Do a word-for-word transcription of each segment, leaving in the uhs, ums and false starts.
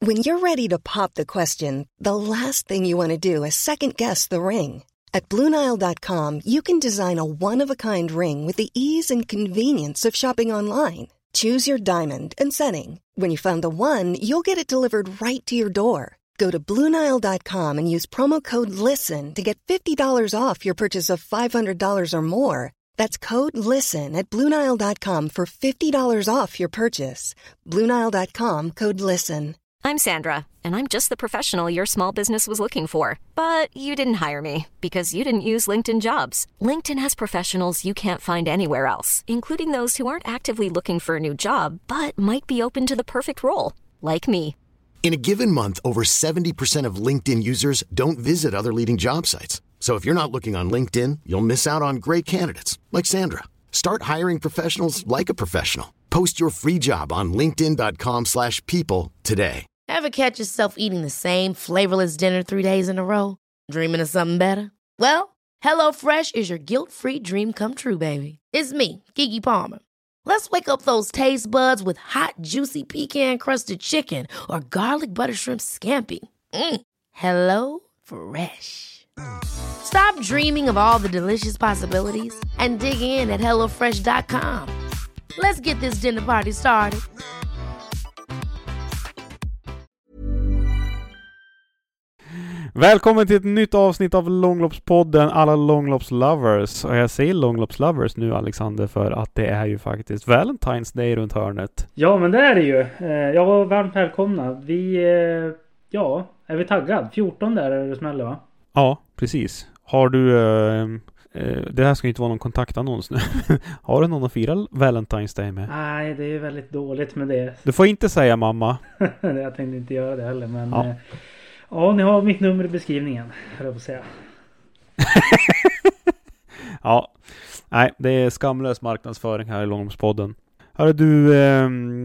When you're ready to pop the question, the last thing you want to do is second-guess the ring. At Blue Nile dot com, you can design a one-of-a-kind ring with the ease and convenience of shopping online. Choose your diamond and setting. When you find the one, you'll get it delivered right to your door. Go to Blue Nile dot com and use promo code LISTEN to get fifty dollars off your purchase of five hundred dollars or more. That's code LISTEN at Blue Nile dot com for fifty dollars off your purchase. Blue Nile dot com, code LISTEN. I'm Sandra, and I'm just the professional your small business was looking for. But you didn't hire me because you didn't use LinkedIn Jobs. LinkedIn has professionals you can't find anywhere else, including those who aren't actively looking for a new job, but might be open to the perfect role, like me. In a given month, over seventy percent of LinkedIn users don't visit other leading job sites. So if you're not looking on LinkedIn, you'll miss out on great candidates like Sandra. Start hiring professionals like a professional. Post your free job on linkedin dot com slash people today. Ever catch yourself eating the same flavorless dinner three days in a row? Dreaming of something better? Well, HelloFresh is your guilt-free dream come true, baby. It's me, Keke Palmer. Let's wake up those taste buds with hot, juicy pecan-crusted chicken or garlic butter shrimp scampi. Mm. Hello Fresh. Stop dreaming of all the delicious possibilities and dig in at hello fresh dot com. Let's get this dinner party started. Välkommen till ett nytt avsnitt av Långloppspodden, alla långloppslovers. Och jag säger långloppslovers nu, Alexander, för att det är ju faktiskt Valentine's Day runt hörnet. Ja, men det är det ju. Ja, varmt välkomna. Vi, ja, är vi taggad? fjorton där är det smäller, va? Ja, precis. Har du... Eh, eh, det här ska ju inte vara någon kontaktannons nu. Har du någon att fira Valentine's Day med? Nej, det är ju väldigt dåligt med det. Du får inte säga mamma. Jag tänkte inte göra det heller, men... Ja. Eh, Ja, ni har mitt nummer i beskrivningen, höll jag på att säga. Ja, nej, det är skamlös marknadsföring här i Långloppspodden. Hörru du, eh,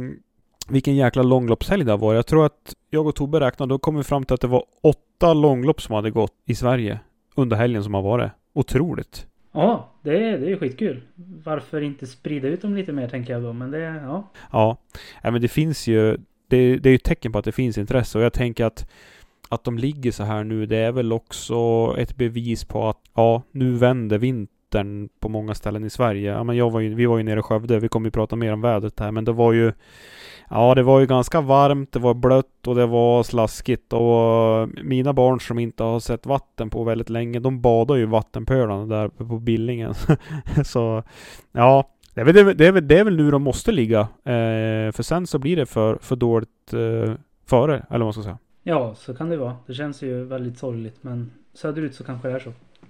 vilken jäkla långloppshelg det var. Jag tror att jag och Tobbe räknade, då kom vi fram till att det var åtta långlopp som hade gått i Sverige under helgen som har varit. Otroligt. Ja, det är, det är skitkul. Varför inte sprida ut dem lite mer, tänker jag då. Men det, ja. Ja, ja men det finns ju, det, det är ju ett tecken på att det finns intresse. Och jag tänker att Att de ligger så här nu, det är väl också ett bevis på att ja, nu vänder vintern på många ställen i Sverige. Ja, men jag var ju, vi var ju nere i Skövde, vi kommer ju prata mer om vädret här, men det var ju ja, det var ju ganska varmt, det var blött och det var slaskigt, och mina barn som inte har sett vatten på väldigt länge, de badar ju vattenpölarna där på Billingen. Så ja, det är, väl, det, är väl, det är väl nu de måste ligga, eh, för sen så blir det för, för dåligt eh, före, eller vad man ska säga. Ja, så kan det vara. Det känns ju väldigt sorgligt, men söderut så kanske det är så.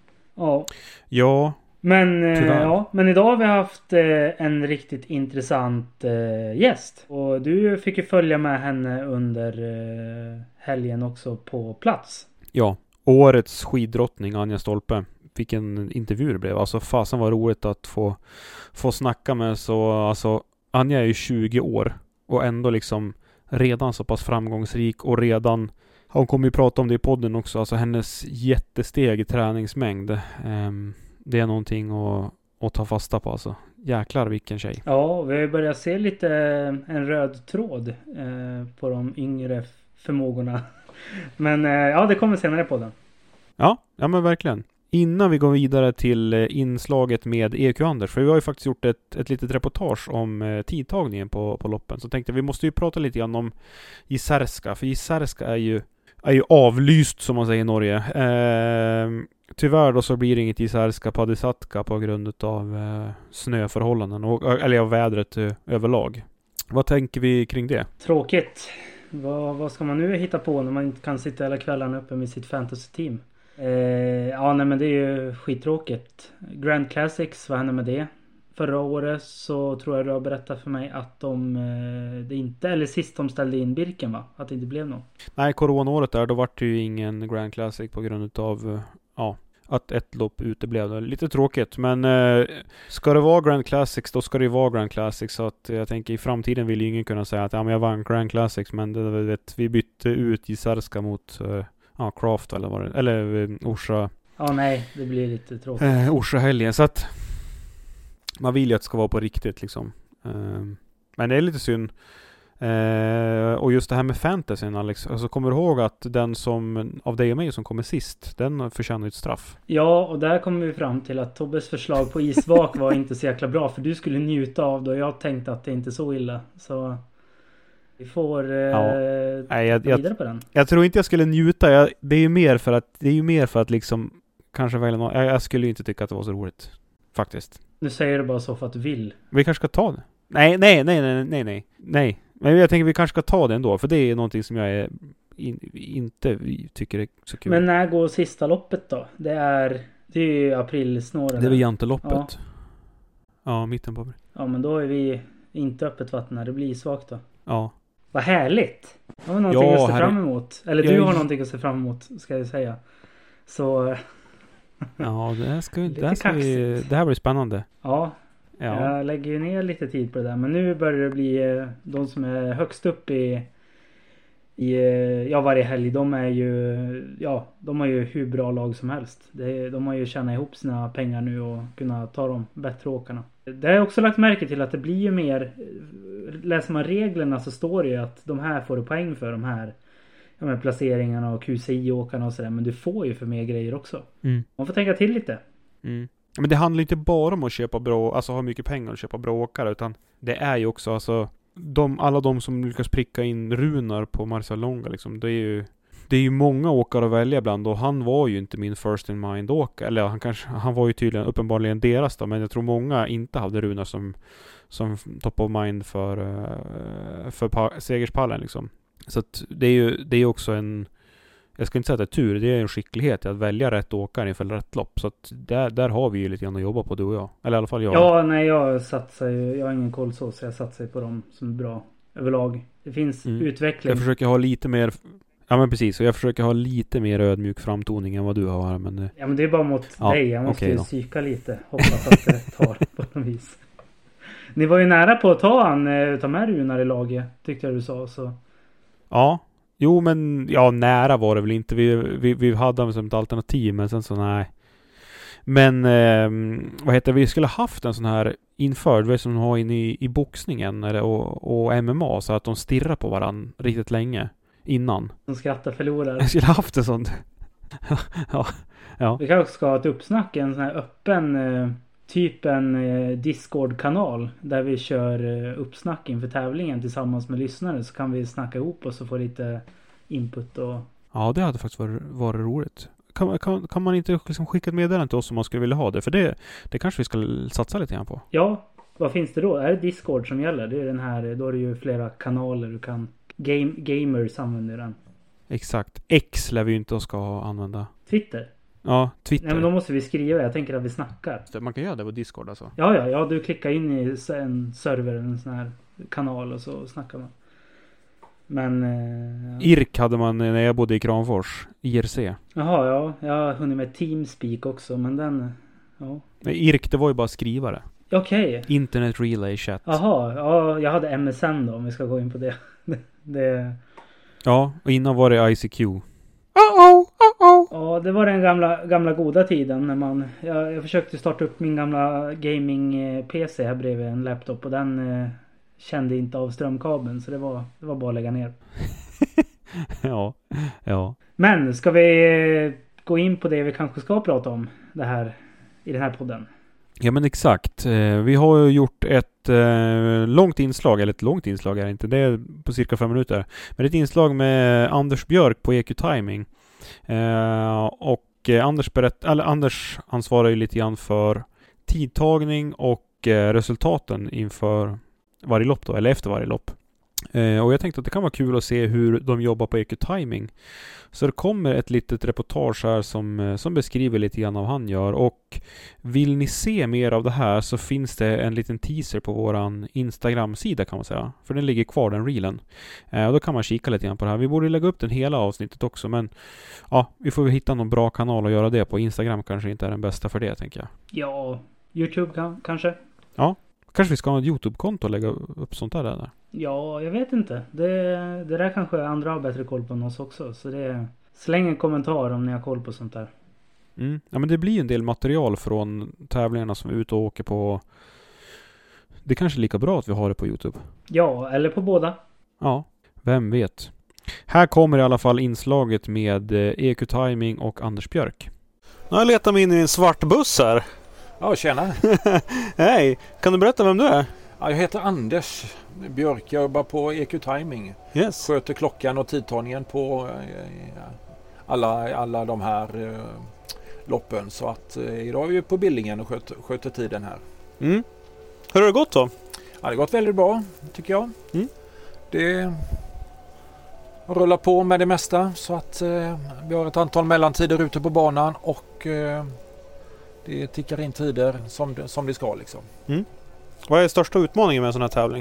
Ja. Ja. Men, eh, ja, men idag har vi haft eh, en riktigt intressant eh, gäst. Och du fick ju följa med henne under eh, helgen också på plats. Ja, årets skiddrottning Anja Stolpe. Vilken intervju det blev. Alltså fasen var roligt att få, få snacka med. Så alltså, Anja är ju tjugo år och ändå liksom redan så pass framgångsrik, och redan, hon kommer ju prata om det i podden också, alltså hennes jättesteg i träningsmängd, um, det är någonting att, att ta fasta på, alltså. Jäklar vilken tjej. Ja, vi börjar se lite en röd tråd eh, på de yngre förmågorna. Men eh, ja, det kommer senare på den. Ja, ja men verkligen. Innan vi går vidare till inslaget med E Q Anders, för vi har ju faktiskt gjort ett, ett litet reportage om eh, tidtagningen på, på loppen, så tänkte jag vi måste ju prata lite grann om Jizerska, för Jizerska är ju, är ju avlyst som man säger i Norge. Eh, tyvärr då så blir det inget Jizerska Padisatka på grund av eh, snöförhållanden, och, eller av vädret eh, överlag. Vad tänker vi kring det? Tråkigt. Vad, vad ska man nu hitta på när man inte kan sitta hela kvällen uppe med sitt fantasy-team? Eh, ja, nej, men det är ju skittråkigt. Grand Classics, vad hände med det? Förra året så tror jag du har berättat för mig att de eh, det inte, eller sist de ställde in Birken, va? Att det inte blev något. Nej, coronaåret där, då var det ju ingen Grand Classic på grund av ja, att ett lopp uteblev. Lite tråkigt, men eh, ska det vara Grand Classics, då ska det ju vara Grand Classics. Så att jag tänker i framtiden vill ju ingen kunna säga att ja, men jag vann Grand Classics, men det, vet, vi bytte ut Jizerska mot eh, ja, Craft eller vad det, eller eh, Orsa. Ja, nej, det blir lite tråkigt. Eh, Orsa helgen, så att man vill ju att det ska vara på riktigt liksom. Eh, men det är lite synd. Eh, och just det här med fantasyn, Alex. Alltså, kommer du ihåg att den som av dig och mig som kommer sist, den förtjänar ett straff? Ja, och där kommer vi fram till att Tobbes förslag på isvak var inte så jäkla bra. För du skulle njuta av det och jag tänkte att det inte är så illa. Så vi får eh, ja. Nej, jag, vidare jag, på den. Jag tror inte jag skulle njuta. Jag, det är ju mer för att det är ju mer för att liksom kanske välja någon. Jag, jag skulle ju inte tycka att det var så roligt. Faktiskt. Nu säger du bara så för att du vill. Vi kanske ska ta det. Nej, nej, nej, nej, nej, nej. Nej. Men jag tänker vi kanske ska ta det ändå. För det är någonting som jag är in, inte tycker är så kul. Men när går sista loppet då? Det är, det är ju aprilsnåren. Det är väl janteloppet. Ja. Ja, mitten på april. Ja, men då är vi inte öppet vatten här. Det blir svagt då. Ja. Vad härligt. Jag har någonting ja, att se här... fram emot. Eller du jag... har någonting att se fram emot, ska jag säga. Så... ja, det här, ska vi, det, här ska vi, det här blir spännande. Ja. Ja. Jag lägger ju ner lite tid på det där. Men nu börjar det bli de som är högst upp i, i ja, varje helg. De är ju, ja, de har ju hur bra lag som helst. Det, de har ju tjänat ihop sina pengar nu och kunna ta de bättre åkarna. Det har jag också lagt märke till att det blir ju mer, läser man reglerna så står det ju att de här får du poäng för, de här, de här placeringarna och Q C I-åkarna och sådär. Men du får ju för mer grejer också. Mm. Man får tänka till lite. Mm. Men det handlar inte bara om att köpa bra, alltså ha mycket pengar och köpa bra åkare, utan det är ju också alltså de, alla de som lyckas pricka in Runar på Marcialonga liksom, det är ju det är ju många åkare att välja bland, och han var ju inte min first in mind åkare, eller han kanske han var ju tydligen uppenbarligen deras då, men jag tror många inte hade Runar som som top of mind för för pa- segerspallen liksom. Så att det är ju det är också en, jag ska inte säga att det är tur, det är en skicklighet att välja rätt åkare inför rätt lopp. Så att där, där har vi ju lite grann att jobba på, du och jag. Eller i alla fall jag. Ja, nej, jag satsar ju, jag har ingen koll så, så jag satsar på dem som är bra överlag. Det finns mm. utveckling. Jag försöker ha lite mer, ja men precis, och jag försöker ha lite mer ödmjuk framtoning än vad du har. Men, ja, men det är bara mot ja, dig, jag måste okay ju då. psyka lite. Hoppas att det tar på något vis. Ni var ju nära på att ta han, ta med Runar i laget, tyckte jag du sa. Så. Ja. Jo, men ja, nära var det väl inte. Vi, vi, vi hade dem som ett alternativ, men sen så nej. Men eh, vad heter det? Vi skulle haft en sån här införd, vi som har in i, i boxningen eller, och, och M M A, så att de stirrar på varandra riktigt länge innan. De skrattar förlorar. Jag skulle haft en sån. ja, ja. Vi kanske också ska ha ett uppsnack, en sån här öppen eh, typ en eh, Discord-kanal där vi kör eh, uppsnack inför tävlingen tillsammans med lyssnare, så kan vi snacka ihop oss och få lite input och... Ja, det hade faktiskt varit, varit roligt. Kan, kan, kan man inte liksom skicka ett meddelande till oss om man skulle vilja ha det? För det, det kanske vi ska satsa lite grann på. Ja, vad finns det då? Är det Discord som gäller? Det är den här, då är det ju flera kanaler du kan... Game, gamers använder den. Exakt. X lär vi ju inte ska använda. Twitter? Ja, Twitter. Nej, men då måste vi skriva. Jag tänker att vi snackar. Man kan göra det på Discord alltså. Ja, ja, ja. Du klickar in i en server, en sån här kanal, och så snackar man. Men... Eh, I R K hade man när jag bodde i Kramfors. I R C. Jaha, ja. Jag har hunnit med Teamspeak också, men den... Ja. Nej, I R K, det var ju bara skrivare. Okej. Okay. Internet Relay Chat. Jaha, ja. Jag hade M S N då, om vi ska gå in på det. det... Ja, och innan var det I C Q. Uh-oh, uh-oh. Ja, det var den gamla, gamla goda tiden när man... Jag, jag försökte starta upp min gamla gaming-P C här bredvid en laptop, och den eh, kände inte av strömkabeln, så det var, det var bara att lägga ner. ja, ja. Men ska vi gå in på det vi kanske ska prata om det här i den här podden? Ja, men exakt. Vi har ju gjort ett eh, långt inslag, eller ett långt inslag är det inte, det är på cirka fem minuter. Men det är ett inslag med Anders Björk på E Q Timing. Eh, och eh, Anders, berätt, eller Anders ansvarar ju lite grann för tidtagning och eh, resultaten inför varje lopp då, eller efter varje lopp. Eh, och jag tänkte att det kan vara kul att se hur de jobbar på E Q Timing. Så det kommer ett litet reportage här som, som beskriver lite grann vad han gör. Och vill ni se mer av det här så finns det en liten teaser på våran Instagram-sida, kan man säga. För den ligger kvar, den reelen. Eh, och då kan man kika lite grann på det här. Vi borde lägga upp den hela avsnittet också. Men ja, vi får hitta någon bra kanal att göra det på. Instagram kanske inte är den bästa för det, tänker jag. Ja, YouTube kan, kanske. Ja, kanske vi ska ha ett YouTube-konto och lägga upp sånt där där. Ja, jag vet inte. Det, det där kanske andra har bättre koll på än oss också. Så det, släng en kommentar om ni har koll på sånt där. Mm. Ja, men det blir en del material från tävlingarna som vi är ute och åker på. Det är kanske lika bra att vi har det på YouTube. Ja, eller på båda. Ja, vem vet. Här kommer i alla fall inslaget med E Q Timing och Anders Björk. Nu har jag letat mig in i en svart buss här. Ja, tjena. Hej, kan du berätta vem du är? Ja, jag heter Anders Björk, jag jobbar på E Q Timing. Yes. Sköter klockan och tidtagningen på eh, alla, alla de här eh, loppen. Så att eh, idag är vi på Billingen och sköter, sköter tiden här. Mm. Hur har det gått då? Ja, det har gått väldigt bra, tycker jag. Mm. Det rullar på med det mesta, så att eh, vi har ett antal mellantider ute på banan och eh, det tickar in tider som det, som det ska liksom. Mm. Vad är största utmaningen med en sån här tävling?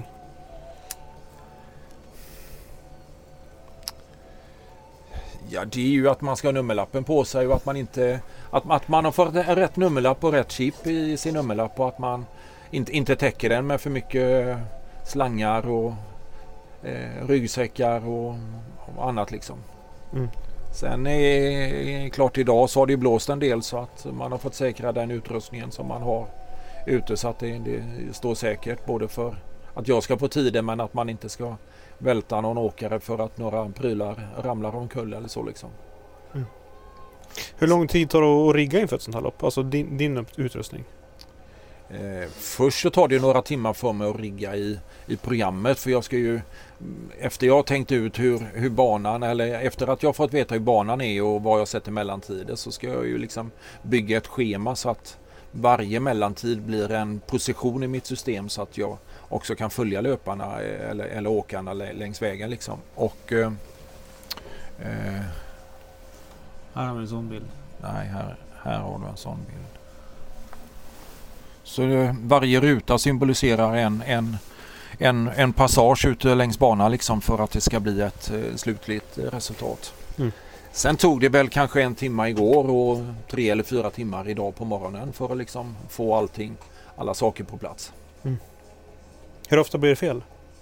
Ja, det är ju att man ska ha nummerlappen på sig och att man inte att, att man har fått rätt nummerlapp och rätt chip i sin nummerlapp och att man inte, inte täcker den med för mycket slangar och eh, ryggsäckar och, och annat liksom. Mm. Sen är, är klart idag så har det blåst en del så att man har fått säkra den utrustningen som man har ute så att det, det står säkert både för att jag ska få tiden men att man inte ska välta någon åkare för att några prylar ramlar omkull eller så liksom. Mm. Hur lång tid tar det att rigga inför ett sånt här lopp? Alltså din, din utrustning? Eh, först så tar det några timmar för mig att rigga i, i programmet för jag ska ju efter jag har tänkt ut hur, hur banan eller efter att jag fått veta hur banan är och vad jag sätter mellantider så ska jag ju liksom bygga ett schema så att varje mellantid blir en position i mitt system så att jag också kan följa löparna eller, eller åkarna längs vägen liksom. Och eh, eh, här har vi en sån bild. Nej, här, här har du en sån bild. Så eh, varje ruta symboliserar en, en, en, en passage ute längs banan liksom för att det ska bli ett eh, slutligt resultat. Mm. Sen tog det väl kanske en timme igår och tre eller fyra timmar idag på morgonen för att liksom få allting, alla saker på plats. Mm. Hur ofta blir det fel?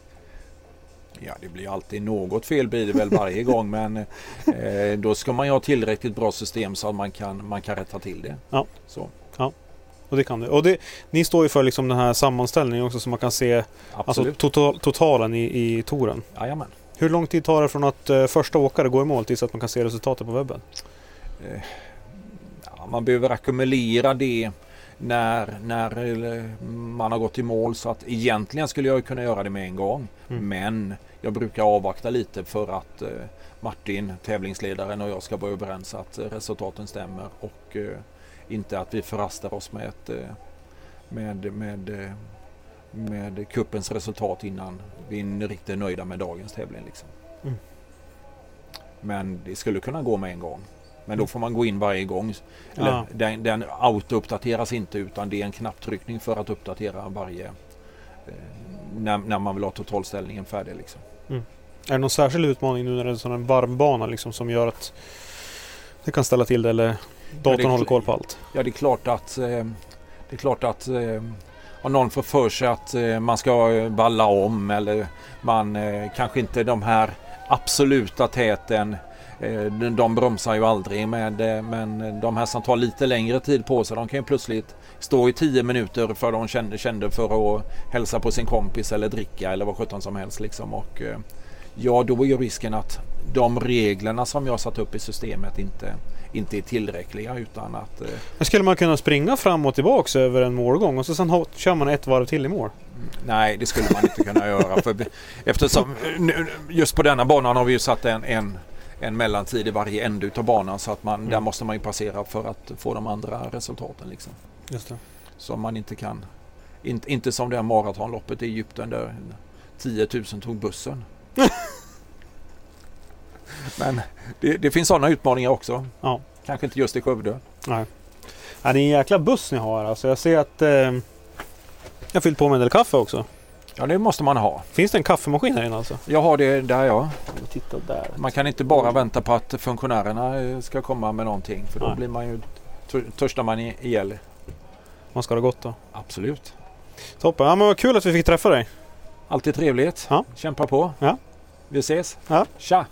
Ja, det blir alltid något fel blir det väl varje gång men eh, då ska man ju ha tillräckligt bra system så att man kan, man kan rätta till det. Ja. Så. Ja. Och det kan du. Och det, ni står ju för liksom den här sammanställningen också så man kan se alltså, total, totalen i, i touren. Jajamän. Hur lång tid tar det från att uh, första åkare går i mål tills att man kan se resultatet på webben? Eh, ja, man behöver ackumulera det när, när man har gått i mål så att egentligen skulle jag kunna göra det med en gång. Mm. Men jag brukar avvakta lite för att eh, Martin, tävlingsledaren och jag ska vara överens att resultaten stämmer och eh, inte att vi förrastar oss med ett eh, med, med, eh, med kuppens resultat innan vi är riktigt nöjda med dagens tävling liksom. Mm. Men det skulle kunna gå med en gång. Men då får man gå in varje gång. Eller, ja. Den, den auto-uppdateras inte utan det är en knapptryckning för att uppdatera varje eh, när, när man vill ha totalställningen färdig liksom. Mm. Är det någon särskild utmaning nu när det är en sån här varmbana liksom, som gör att det kan ställa till det eller datorn ja, det, håller koll på allt? Ja, det är klart att eh, det är klart att eh, om någon får för sig att eh, man ska valla om eller man eh, kanske inte de här absoluta täten de bromsar ju aldrig med, men de här som tar lite längre tid på sig de kan ju plötsligt stå i tio minuter för de kände, kände för att hälsa på sin kompis eller dricka eller vad sjutton som helst liksom. Och ja, då är ju risken att de reglerna som jag satt upp i systemet inte, inte är tillräckliga utan att... Men skulle man kunna springa fram och tillbaka över en målgång och så sen kör man ett varv till i mål? Nej, det skulle man inte kunna göra för eftersom just på denna banan har vi ju satt en, en en mellantid i varje ände utav banan så att man, mm. där måste man ju passera för att få de andra resultaten liksom. Just det. Så man inte kan inte, inte som det här maratonloppet i Egypten där tio tusen tog bussen. Men det, det finns sådana utmaningar också. Ja. Kanske inte just i Skövde. Nej. Ja, det är en jäkla buss ni har alltså. Jag ser att eh, jag har fyllt på med en del kaffe också. Ja, det måste man ha. Finns det en kaffemaskin här inne alltså? Jag har det där, ja. Titta där. Man kan inte bara vänta på att funktionärerna ska komma med någonting. För då Nej. blir man ju törstar man ihjäl. Man ska ha det gott då. Absolut. Toppen. Ja, men vad kul att vi fick träffa dig. Alltid trevligt. Ja. Kämpa på. Ja. Vi ses. Ja. Tja!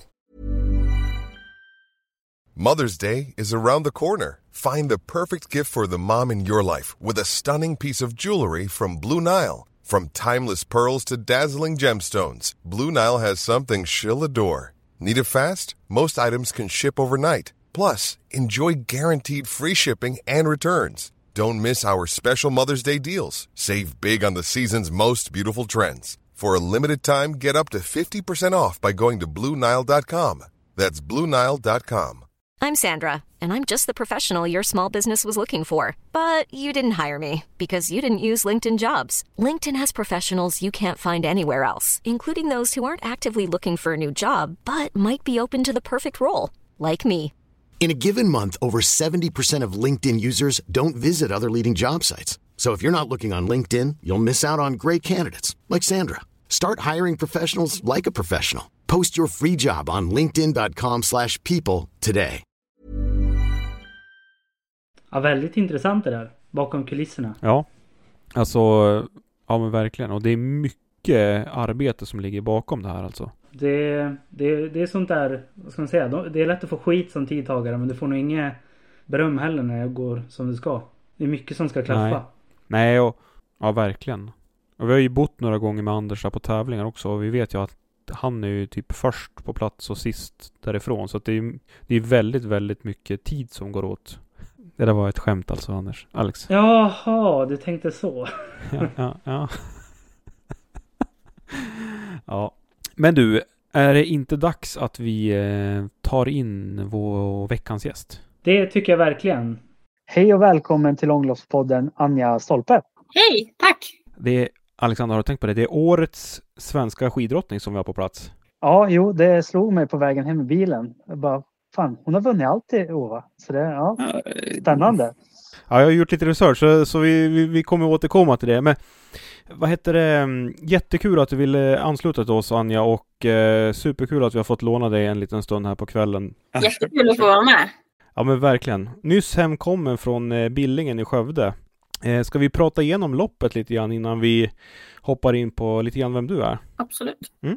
Mother's Day is around the corner. Find the perfect gift for the mom in your life with a stunning piece of jewelry from Blue Nile. From timeless pearls to dazzling gemstones, Blue Nile has something she'll adore. Need it fast? Most items can ship overnight. Plus, enjoy guaranteed free shipping and returns. Don't miss our special Mother's Day deals. Save big on the season's most beautiful trends. For a limited time, get up to fifty percent off by going to Blue Nile dot com. That's Blue Nile dot com. I'm Sandra, and I'm just the professional your small business was looking for. But you didn't hire me because you didn't use LinkedIn Jobs. LinkedIn has professionals you can't find anywhere else, including those who aren't actively looking for a new job, but might be open to the perfect role, like me. In a given month, over seventy percent of LinkedIn users don't visit other leading job sites. So if you're not looking on LinkedIn, you'll miss out on great candidates like Sandra. Start hiring professionals like a professional. Post your free job on linkedin dot com slash people today. Ja, väldigt intressant det där. Bakom kulisserna. Ja, alltså, ja men verkligen. Och det är mycket arbete som ligger bakom det här alltså. Det, det, det är sånt där, vad ska man säga, det är lätt att få skit som tidtagare, men du får nog inget beröm heller när det går som det ska. Det är mycket som ska klaffa. Nej, Nej och, ja verkligen. Och vi har ju bott några gånger med Anders på tävlingar också, och vi vet ju att han är ju typ först på plats och sist därifrån. Så att det är, det är väldigt, väldigt mycket tid som går åt. Det där var ett skämt alltså, Anders. Alex. Jaha, du tänkte så. ja, ja, ja. ja. Men du, är det inte dags att vi eh, tar in vår veckans gäst? Det tycker jag verkligen. Hej och välkommen till Långloppspodden, Anja Stolpe. Hej, tack. Det är, Alexander, har du tänkt på det? Det är årets svenska skidrottning som vi har på plats. Ja, jo, det slog mig på vägen hem i bilen. Jag bara, fan, hon har vunnit allt i år. Så det, ja, spännande. Ja, jag har gjort lite research, så, så vi, vi, vi kommer återkomma till det. Men vad heter det? Jättekul att du ville ansluta till oss, Anja, och eh, superkul att vi har fått låna dig en liten stund här på kvällen. Jättekul att få vara med. Ja, men verkligen. Nyss hemkommen från eh, Billingen i Skövde. Eh, ska vi prata igenom loppet lite grann innan vi hoppar in på lite grann vem du är? Absolut. Mm.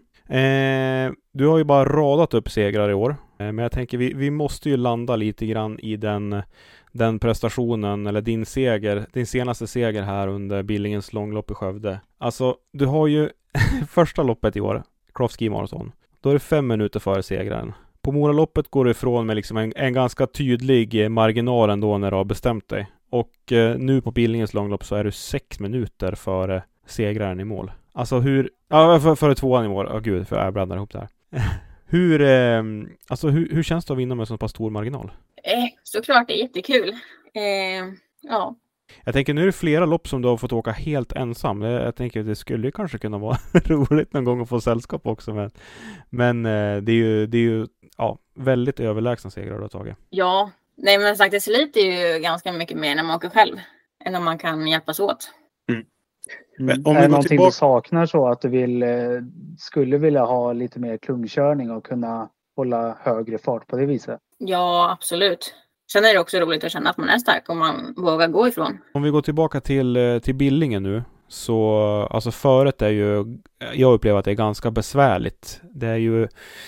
Eh, du har ju bara radat upp segrar i år. Eh, men jag tänker vi, vi måste ju landa lite grann i den, den prestationen, eller din seger, din senaste seger här under Billingens långlopp i Skövde. Alltså, du har ju första loppet i år, Cross Ski Marathon. Då är det fem minuter före segraren. På Moraloppet går du ifrån med liksom en, en ganska tydlig marginal ändå när du har bestämt dig. Och eh, nu på Billingens långlopp så är du sex minuter före segraren i mål. Alltså hur... Ja, för, före tvåan i mål. Ja, oh, gud, för jag blandar ihop det här. hur, eh, alltså, hur, hur känns det att vinna med så pass stor marginal? Eh, såklart, det är jättekul. Eh, ja. Jag tänker, nu är det flera lopp som du har fått åka helt ensam. Jag, jag tänker att det skulle kanske kunna vara roligt någon gång att få sällskap också. Men, men eh, det är ju, det är ju ja, väldigt överlägsna segrar du har tagit. Ja, nej men sagt, det sliter ju ganska mycket mer när man åker själv än om man kan hjälpas åt. Mm. Mm. Om är det någonting tillbaka... du saknar, så att du vill, skulle vilja ha lite mer klungkörning och kunna hålla högre fart på det viset? Ja, absolut. Sen är det också roligt att känna att man är stark om man vågar gå ifrån. Om vi går tillbaka till, till Billingen nu, så alltså föret är ju, jag upplever att det är ganska besvärligt. Det är ju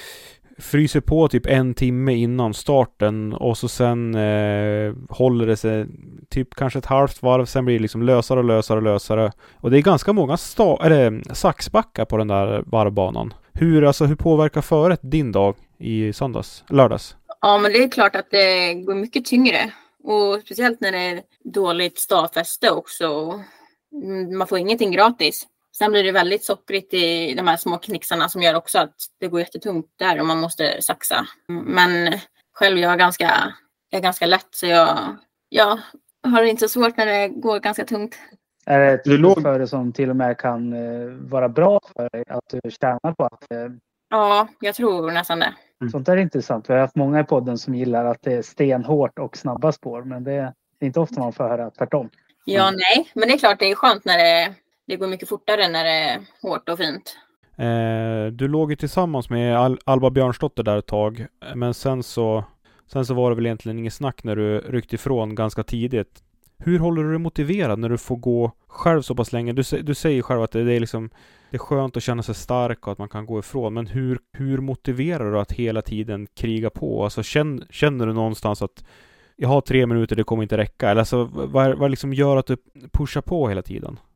fryser på typ en timme innan starten, och så sen eh, håller det sig typ kanske ett halvt varv, sen blir det liksom lösare och lösare och lösare. Och det är ganska många sta- eller, saxbackar på den där varvbanan. Hur, alltså, hur påverkar föret din dag i söndags, lördags? Ja, men det är klart att det går mycket tyngre. Och speciellt när det är dåligt stavfäste också. Man får ingenting gratis. Sen blir det väldigt sockrigt i de här små knixarna som gör också att det går jättetungt där och man måste saxa. Men själv jag är ganska, jag är ganska lätt, så jag, jag har det inte så svårt när det går ganska tungt. Är det ett låg för det som till och med kan eh, vara bra för dig, att du tjänar på att... Eh... Ja, jag tror nästan det. Mm. Sånt är intressant. Vi har haft många i podden som gillar att det är stenhårt och snabba spår, men det är inte ofta man får höra tvärtom. Ja, nej. Men det är klart det är skönt när det, det går mycket fortare när det är hårt och fint. Eh, du låg ju tillsammans med Al- Alba Björnsdotter där ett tag, men sen så, sen så var det väl egentligen inget snack när du ryckte ifrån ganska tidigt. Hur håller du dig motiverad när du får gå själv så pass länge? Du, du säger själv att det är, liksom, det är skönt att känna sig stark och att man kan gå ifrån. Men hur, hur motiverar du att hela tiden kriga på? Alltså, känner, känner du någonstans att jag har tre minuter, det kommer inte räcka? Eller alltså, vad, vad liksom gör att du pushar på hela tiden?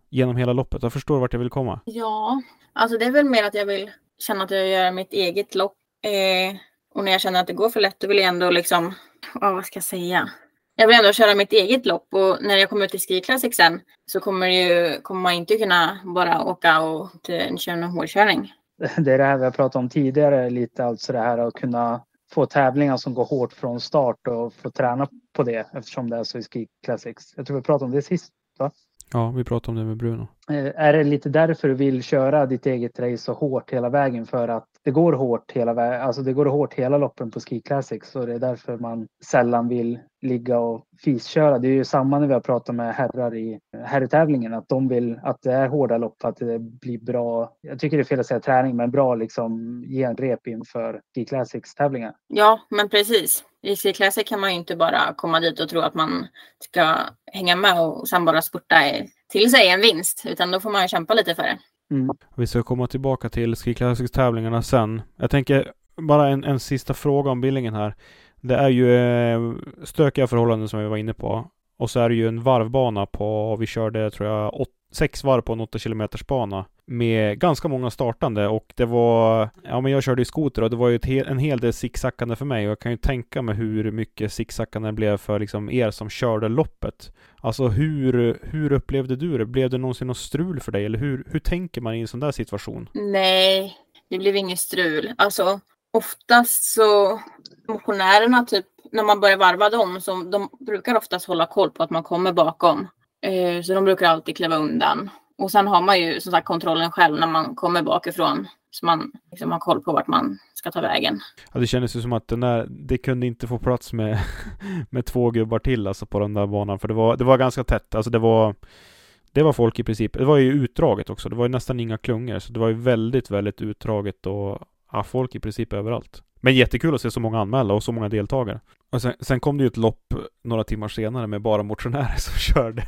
genom hela loppet? Jag förstår vart jag vill komma. Ja, alltså det är väl mer att jag vill känna att jag gör mitt eget lopp. Eh, och när jag känner att det går för lätt, då vill jag ändå liksom, oh, vad ska jag säga? Jag vill ändå köra mitt eget lopp, och när jag kommer ut i Ski Classic sen så kommer, ju, kommer man inte kunna bara åka och köra en hårdkörning. Det är det här vi har pratat om tidigare lite, alltså det här att kunna få tävlingar som går hårt från start och få träna på det eftersom det är så i Ski Classics. Jag tror vi pratade om det sist, va? Ja, vi pratade om det med Bruno. Är det lite därför du vill köra ditt eget race så hårt hela vägen, för att det går hårt hela vägen, alltså det går hårt hela loppen på Ski Classics, så det är därför man sällan vill ligga och fisköra. Det är ju samma när vi har pratat med herrar i herrtävlingen, att de vill att det är hårda lopp, att det blir bra. Jag tycker det är fel att säga träning, men bra liksom genrep inför Ski Classics tävlingar. Ja, men precis. I Ski Classic kan man ju inte bara komma dit och tro att man ska hänga med och sen bara spurta till sig en vinst, utan då får man ju kämpa lite för det. Mm. Vi ska komma tillbaka till Ski Classics-tävlingarna sen. Jag tänker bara en, en sista fråga om Billingen här. Det är ju eh, stökiga förhållanden som vi var inne på. Och så är det ju en varvbana på, vi körde tror jag åt, sex varv på en åtta kilometers bana med ganska många startande, och det var, ja men jag körde i skoter och det var ju ett hel, en hel del zigzackande för mig, och jag kan ju tänka mig hur mycket zigzackande blev för liksom er som körde loppet. Alltså hur, hur upplevde du det? Blev det någonsin något strul för dig, eller hur, hur tänker man i en sån där situation? Nej, det blev inget strul. Alltså oftast så motionärerna typ, när man börjar varva dem, så de brukar oftast hålla koll på att man kommer bakom. Eh, så de brukar alltid kliva undan. Och sen har man ju som sagt kontrollen själv när man kommer bakifrån. Så man liksom har koll på vart man ska ta vägen. Ja, det kändes ju som att den där, det kunde inte få plats med, med två gubbar till alltså på den där banan. För det var, det var ganska tätt. Alltså det var, det var folk i princip. Det var ju utdraget också. Det var ju nästan inga klungor. Så det var ju väldigt, väldigt utdraget och ja, folk i princip överallt. Men jättekul att se så många anmälda och så många deltagare. Och sen, sen kom det ju ett lopp några timmar senare med bara motionärer som körde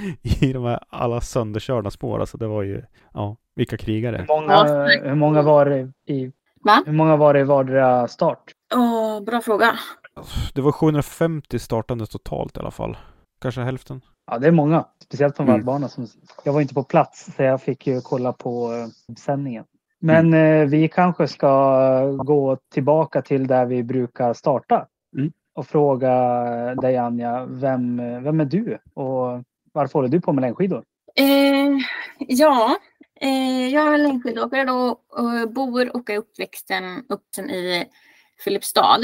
i de här alla sönderkörda spår. Alltså det var ju, ja, vilka krigare. Hur många, hur många var det i, Va? hur många var det i vardera start? Åh, bra fråga. Det var sjuhundrafemtio startande totalt i alla fall. Kanske hälften. Ja, det är många. Speciellt på en Mm. varvbana. Som, jag var inte på plats, så jag fick ju kolla på uh, sändningen. Men mm. eh, vi kanske ska gå tillbaka till där vi brukar starta. Mm. Och fråga dig, Anja, vem, vem är du? Och varför håller du på med längdskidor? Eh, ja, eh, jag är längdskidåkare då, och bor och är uppväxten, uppvuxen i Filipstad.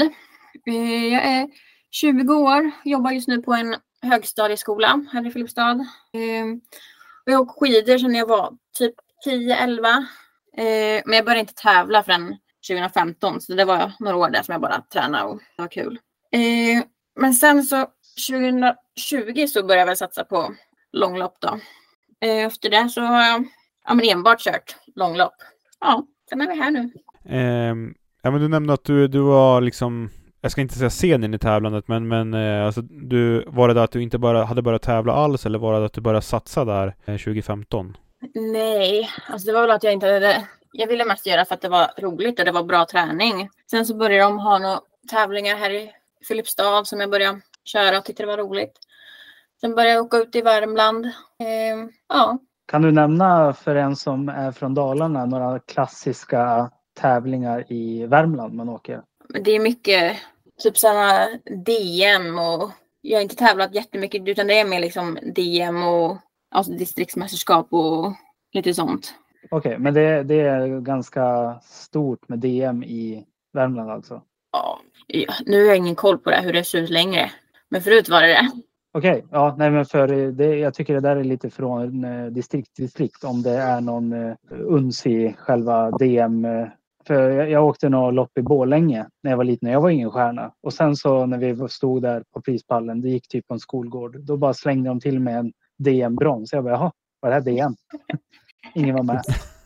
Eh, jag är tjugo år, jobbar just nu på en högstadieskola här i Filipstad. Eh, och jag har åkt skidor sedan jag var typ tio elva. Eh, men jag började inte tävla förrän tjugo femton, så det var några år där som jag bara tränade och det var kul. Eh, men sen så tjugo tjugo så började jag väl satsa på långlopp då. Eh, efter det så har jag ja, men enbart kört långlopp. Ja, sen är vi här nu. Eh, ja, men du nämnde att du, du var liksom, jag ska inte säga sen i tävlandet, men, men eh, alltså, du, var det där att du inte bara hade börjat tävla alls, eller var det att du började satsa där eh, tjugo femton? Nej, alltså det var väl att jag inte hade, jag ville mest göra för att det var roligt och det var bra träning. Sen så började de ha några tävlingar här i Filipstad som jag började köra och tyckte det var roligt. Sen började jag åka ut i Värmland. Eh, ja. Kan du nämna för en som är från Dalarna några klassiska tävlingar i Värmland man åker? Det är mycket typ sådana D M, och jag har inte tävlat jättemycket utan det är mer liksom D M och alltså distriktsmästerskap och lite sånt. Okej, okay, men det, det är ganska stort med D M i Värmland alltså? Ja, nu har jag ingen koll på det, hur det ser ut längre. Men förut var det det. Okej, okay, ja, nej men för det, jag tycker det där är lite från eh, distrikt till distrikt. Om det är någon eh, uns i själva D M. Eh, för jag, jag åkte några lopp i Borlänge när jag var liten. Jag var ingen stjärna. Och sen så när vi stod där på prispallen, det gick typ på en skolgård. Då bara slängde de till med en D M-brons. Så jag bara, jaha, vad är det här D M? Ingen var med.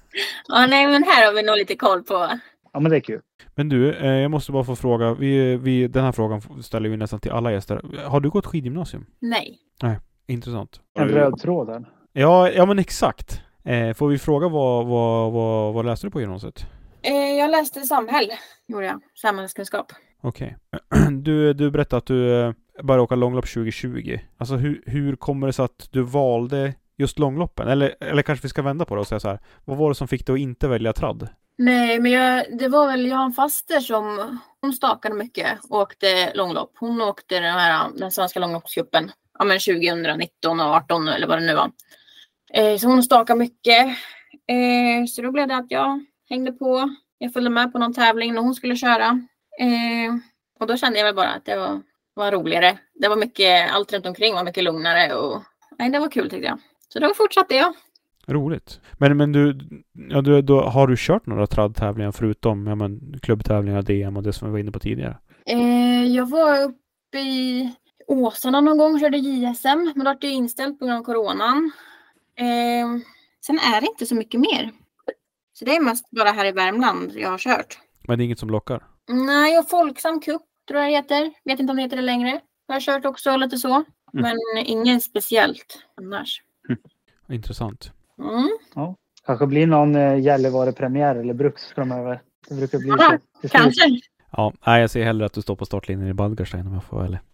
Ja, nej men här har vi nog lite koll på. Ja, men det är kul. Men du, eh, jag måste bara få fråga. Vi, vi, den här frågan ställer vi nästan till alla gäster. Har du gått skidgymnasium? Nej. Nej, intressant. En röd tråd där. Ja, ja men exakt. Eh, får vi fråga vad, vad, vad, vad läste du på gymnasiet? Eh, jag läste samhäll, gjorde jag. Samhällskunskap. Okej. Okay. Du, du berättade att du började åka långlopp tjugo tjugo. Alltså hur, hur kommer det sig att du valde just långloppen? Eller, eller kanske vi ska vända på det och säga så här. Vad var det som fick dig att inte välja tradd? Nej, men jag, det var väl jag har en faster som hon stakade mycket och åkte långlopp. Hon åkte den här den svenska långloppscupen ja, men tjugonitton och arton eller vad det nu var. Eh, så hon stakade mycket. Eh, så då blev det att jag hängde på. Jag följde med på någon tävling när hon skulle köra. Eh, och då kände jag väl bara att det var, var roligare. Det var mycket, allt runt omkring var mycket lugnare och nej, det var kul tyckte jag. Så då fortsatte jag. Roligt. Men, men du, ja, du då, har du kört några traddtävlingar förutom ja, men, klubbtävlingar, D M och det som vi var inne på tidigare? Eh, jag var uppe i Åsarna någon gång och körde J S M. Men då var det inställt på grund av coronan. Eh, sen är det inte så mycket mer. Så det är mest bara här i Värmland jag har kört. Men det är inget som lockar? Nej, och Folksam Cup tror jag det heter. Vet inte om det heter det längre. Jag har kört också lite så. Mm. Men ingen speciellt annars. Mm. Intressant. Mm. Ja. Kanske blir någon äh, Gällivare-premiär eller Bruks framöver. Det brukar bli ja, så. Kanske. Ja, nej, jag ser hellre att du står på startlinjen i Badgerstein om jag får välja.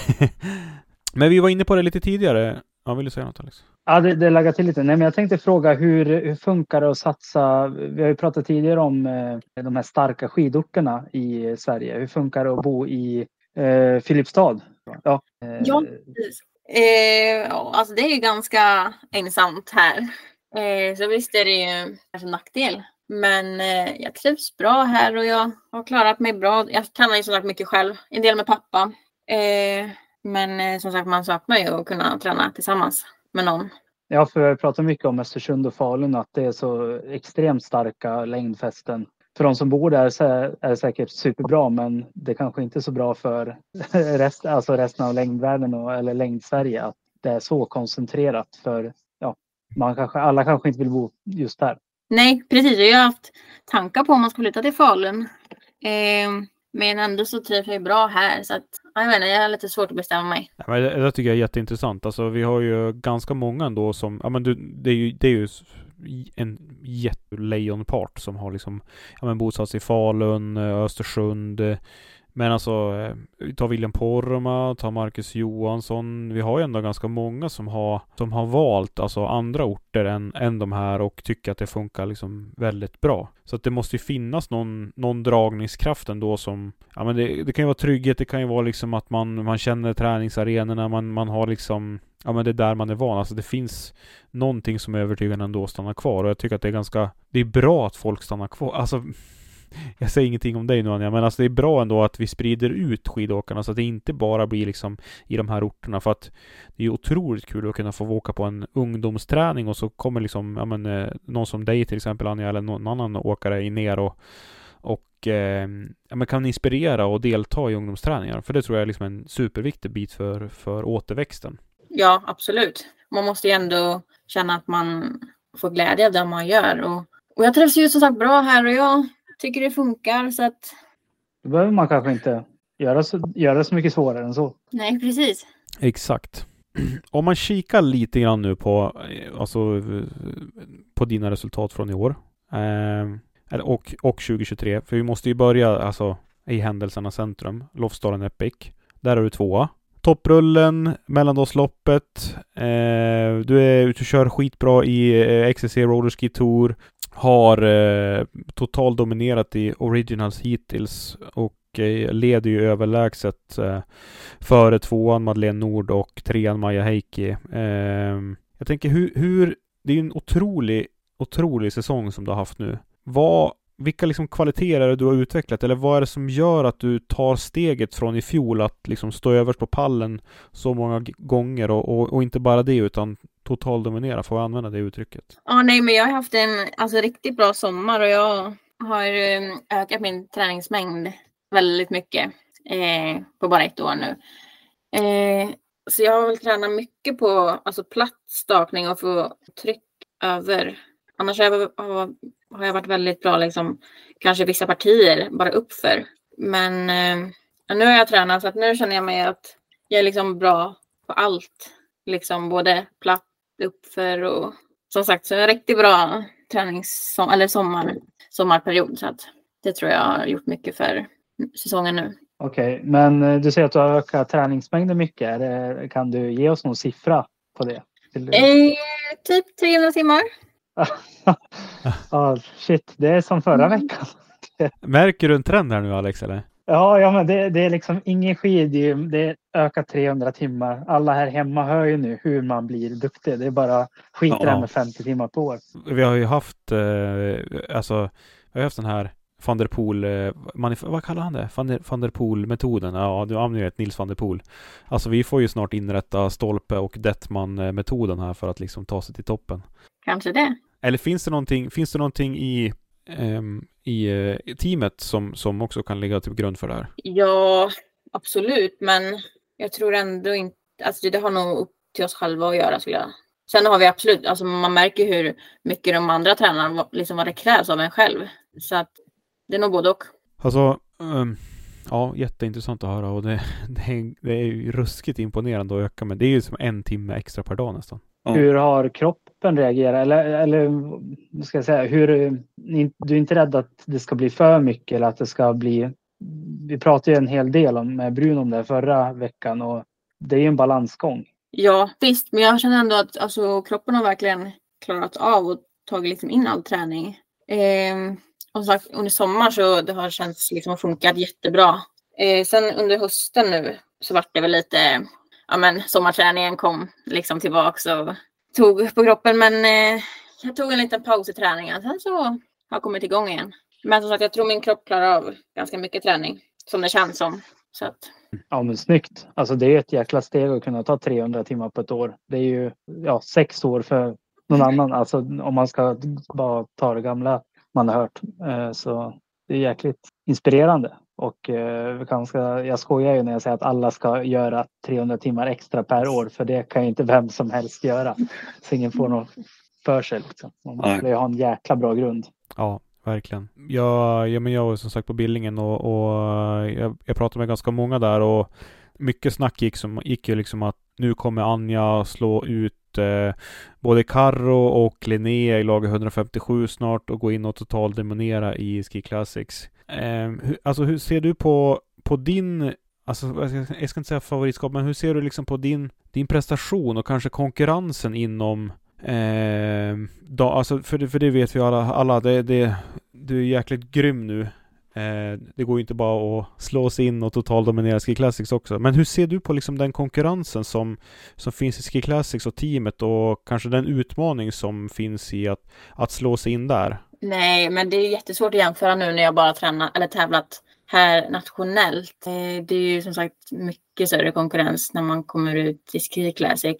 Men vi var inne på det lite tidigare. Ja, vill du säga något, Alex? Ja, det, det lägger till lite. Nej, men jag tänkte fråga hur, hur funkar det att satsa? Vi har ju pratat tidigare om eh, de här starka skidorterna i Sverige. Hur funkar det att bo i eh, Filipstad? Ja, eh, ja precis. Eh, alltså det är ju ganska ensamt här. Eh, så visst är det ju kanske en nackdel. Men eh, jag trivs bra här och jag har klarat mig bra. Jag tränar ju som sagt mycket själv. En del med pappa. Eh, men eh, som sagt man saknar ju att kunna träna tillsammans med någon. Ja, för jag pratar mycket om Östersund och Falun att det är så extremt starka längdfästen. För de som bor där så är det säkert superbra, men det kanske inte är så bra för rest, alltså resten av längdvärlden och, eller längdsverige att det är så koncentrerat. För ja, man kanske, alla kanske inte vill bo just där. Nej, precis. Jag har haft tankar på om man skulle flytta till Falun. Eh, men ändå så trivs jag bra här. Så att, jag vet inte, jag har lite svårt att bestämma mig. Ja, men det, det tycker jag är jätteintressant. Alltså, vi har ju ganska många ändå som... Ja, men du, det, är ju, det är ju en jättelejonpart som har liksom... Ja, men bosatt i Falun, Östersund... Men alltså, ta William Poromaa, ta Marcus Johansson. Vi har ju ändå ganska många som har, som har valt alltså andra orter än, än de här och tycker att det funkar liksom väldigt bra. Så att det måste ju finnas någon, någon dragningskraft ändå som... Ja, men det, det kan ju vara trygghet, det kan ju vara liksom att man, man känner träningsarenorna, man, man har liksom... Ja, men det är där man är van. Alltså det finns någonting som är övertygande ändå att stanna kvar. Och jag tycker att det är ganska... Det är bra att folk stannar kvar. Alltså... Jag säger ingenting om dig nu, Anja, men alltså det är bra ändå att vi sprider ut skidåkarna så att det inte bara blir liksom i de här orterna, för att det är otroligt kul att kunna få åka på en ungdomsträning och så kommer liksom, ja men, eh, någon som dig till exempel, Anja, eller någon annan åkare in ner och, och eh, ja, men kan inspirera och delta i ungdomsträningar, för det tror jag är liksom en superviktig bit för, för återväxten. Ja, absolut. Man måste ju ändå känna att man får glädje av det man gör och, och jag trivs ju som sagt bra här och jag tycker det funkar så att... Då behöver man kanske inte göra så, göra så mycket svårare än så. Nej, precis. Exakt. Om man kikar lite grann nu på, alltså, på dina resultat från i år eh, och, och tjugohundratjugotre, för vi måste ju börja alltså, i händelsernas centrum, Lofsdalen Epic. Där är du tvåa. Topprullen, Mellandagsloppet, eh, du är ute och kör skitbra i eh, X C C Roller Ski Tour. Har eh, totalt dominerat i Originals hittills och eh, leder ju överlägset eh, före tvåan Madeleine Nord och trean Maja Heikki. Eh, jag tänker hur, hur det är en otrolig, otrolig säsong som du har haft nu. Vad, vilka liksom kvaliteter är det du har utvecklat, eller vad är det som gör att du tar steget från i fjol att liksom stå överst på pallen så många g- gånger och, och, och inte bara det utan total dominera, får jag använda det uttrycket? Ja, nej, men jag har haft en alltså, riktigt bra sommar och jag har um, ökat min träningsmängd väldigt mycket eh, på bara ett år nu. Eh, så jag har väl tränat mycket på alltså, platt stakning och få tryck över. Annars har jag, har, har jag varit väldigt bra liksom, kanske vissa partier bara uppför. Men eh, nu har jag tränat så att nu känner jag mig att jag är liksom bra på allt. Liksom både platt, uppför och som sagt så är det en riktigt bra tränings eller sommar, sommarperiod, så att det tror jag har gjort mycket för säsongen nu. Okej, okay, men du säger att du har ökat träningsmängden mycket. Är det, kan du ge oss någon siffra på det? Eh, typ trehundra timmar. Ja, shit. Det är som förra mm. veckan. Märker du en trend här nu, Alex, eller? Ja, ja men det, det är liksom ingen skid. Det, det är ökat trehundra timmar. Alla här hemma hör ju nu hur man blir duktig. Det är bara skit ja. där med femtio timmar på år. Vi har ju haft, eh, alltså, vi har haft den här van der Poel, eh, manif- vad kallar han det? Van der, van der Poel-metoden. Ja, du använder ett Nils van der Poel. Alltså vi får ju snart inrätta stolpe och Detman-metoden här för att liksom ta sig till toppen. Kanske det. Eller finns det någonting, finns det någonting i Um, i uh, teamet som, som också kan ligga till grund för det här? Ja, absolut. Men jag tror ändå inte... Alltså det har nog upp till oss själva att göra, skulle jag. Sen har vi absolut... Alltså man märker hur mycket de andra tränarna, liksom vad det krävs av en själv. Så att det är nog både och. Alltså, um, ja, jätteintressant att höra. Och det, det, är, det är ju ruskigt imponerande att öka. Men det är ju som en timme extra per dag nästan. Ja. Hur har kroppen reagerat? Eller, eller ska jag säga, hur, du är inte rädd att det ska bli för mycket eller att det ska bli... Vi pratade ju en hel del om, med Bruno om det förra veckan och det är ju en balansgång. Ja, visst. Men jag känner ändå att alltså, kroppen har verkligen klarat av och tagit liksom in all träning. Eh, och sagt, under sommar så det har känts liksom funkat jättebra. Eh, sen under hösten nu så var det väl lite... Ja, men sommarträningen kom liksom tillbaka och tog på kroppen. Men eh, jag tog en liten paus i träningen. Sen så har jag kommit igång igen. Men som sagt, jag tror min kropp klarar av ganska mycket träning. Som det känns som. Så att... Ja, men snyggt. Alltså det är ett jäkla steg att kunna ta trehundra timmar på ett år. Det är ju ja, sex år för någon annan. Alltså om man ska bara ta det gamla man har hört. Eh, så det är jäkligt inspirerande. Och eh, kanske, jag skojar ju när jag säger att alla ska göra trehundra timmar extra per år. För det kan ju inte vem som helst göra. Så ingen får något för sig. Liksom. Man skulle ju ha en jäkla bra grund. Ja, verkligen. Jag, ja, men jag var som sagt på Billingen och, och jag, jag pratade med ganska många där. Och mycket snack gick, som, gick ju liksom att nu kommer Anja slå ut eh, både Karro och Linnea i lag hundrafemtiosju snart. Och gå in och totaldemonera i Ski Classics. Eh, hur, alltså hur ser du på, på din, alltså jag ska inte säga favoritskap, men hur ser du liksom på din, din prestation och kanske konkurrensen inom eh, då, alltså för, det, för det vet vi alla, alla det, det, du är jäkligt grym nu. Eh, det går ju inte bara att slå sig in och totaldominera Ski Classics också. Men hur ser du på liksom den konkurrensen som, som finns i Ski Classics och teamet och kanske den utmaning som finns i att, att slå sig in där? Nej, men det är jättesvårt att jämföra nu när jag bara tränar eller tävlat här nationellt. Det är ju som sagt mycket större konkurrens när man kommer ut i Ski Classic.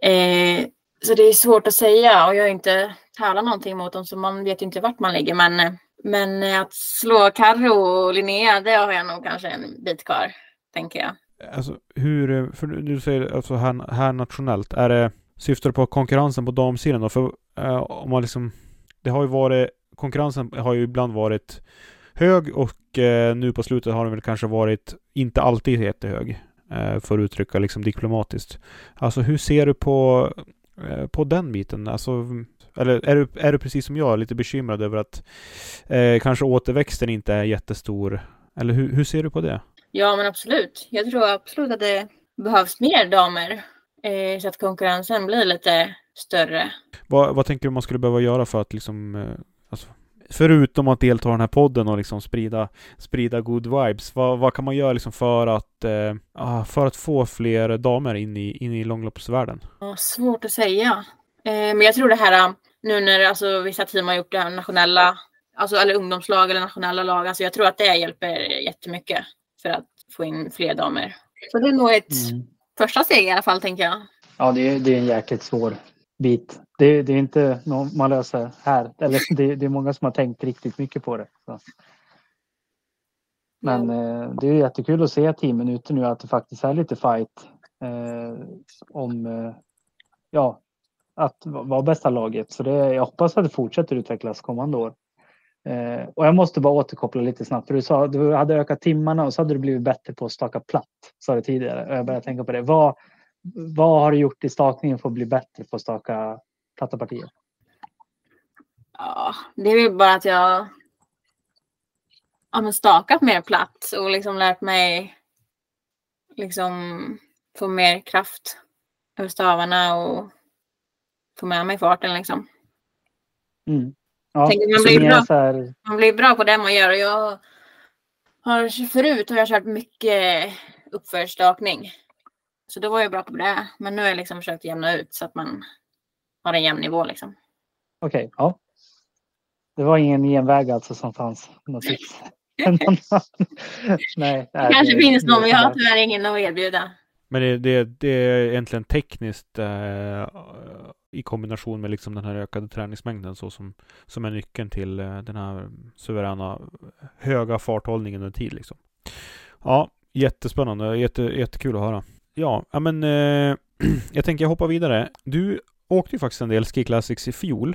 Så det är svårt att säga och jag har inte tävlat någonting mot dem så man vet inte vart man ligger. Men, men att slå Karro och Linnea, det har jag nog kanske en bit kvar, tänker jag. Alltså hur, för du säger alltså här, här nationellt, är det syftar på konkurrensen på damsidan då? För äh, om man liksom, det har ju varit konkurrensen har ju ibland varit hög och eh, nu på slutet har den väl kanske varit inte alltid jättehög eh, för att uttrycka liksom diplomatiskt. Alltså hur ser du på eh, på den biten? Alltså, eller är du, är du precis som jag lite bekymrad över att eh, kanske återväxten inte är jättestor? Eller hur, hur ser du på det? Ja, men absolut. Jag tror absolut att det behövs mer damer eh, så att konkurrensen blir lite större. Vad, vad tänker du man skulle behöva göra för att liksom eh, alltså, förutom att delta i den här podden och liksom sprida, sprida good vibes, vad, vad kan man göra liksom för att eh, för att få fler damer in i, in i långloppsvärlden? Ja, svårt att säga. Eh, men jag tror det här, nu när alltså, vissa team har gjort det här nationella, alltså, eller ungdomslag eller nationella lag, alltså, jag tror att det hjälper jättemycket för att få in fler damer. Så det är nog ett mm. första steg i alla fall, tänker jag. Ja, det är, det är en jäkligt svår bit. Det, det är inte något man löser här. Eller det, det är många som har tänkt riktigt mycket på det. Så. Men mm. eh, det är jättekul att se tio minuter nu att det faktiskt är lite fight eh, om eh, ja, att vara bästa laget. Så det, jag hoppas att det fortsätter utvecklas kommande år. Eh, och jag måste bara återkoppla lite snabbt. För du sa att du hade ökat timmarna och så hade du blivit bättre på att staka platt. Sa du tidigare. Och jag började tänka på det. Vad Vad har du gjort i stakningen för att bli bättre på att staka platta partier? Ja, det är ju bara att jag har stakat mer platt och liksom lärt mig liksom få mer kraft över stavarna och få med mig farten liksom. Mm. Ja, Tänker, man, blir bra, här... man blir bra på det man gör. Och jag har förut har jag kört mycket uppförstakning. Så då var jag bra på det. Men nu har jag liksom försökt jämna ut så att man har en jämn nivå liksom. Okej, okay, ja. Det var ingen genväg alltså som fanns. nej, nej, det kanske det, finns någon, men jag har tyvärr ingen att erbjuda. Men det, det, det är egentligen tekniskt eh, i kombination med liksom den här ökade träningsmängden så som, som är nyckeln till eh, den här suveräna höga farthållningen under tid liksom. Ja, jättespännande, jätte, jättekul att höra. Ja, men eh, jag tänker jag hoppar vidare. Du åkte ju faktiskt en del Ski Classics i fjol.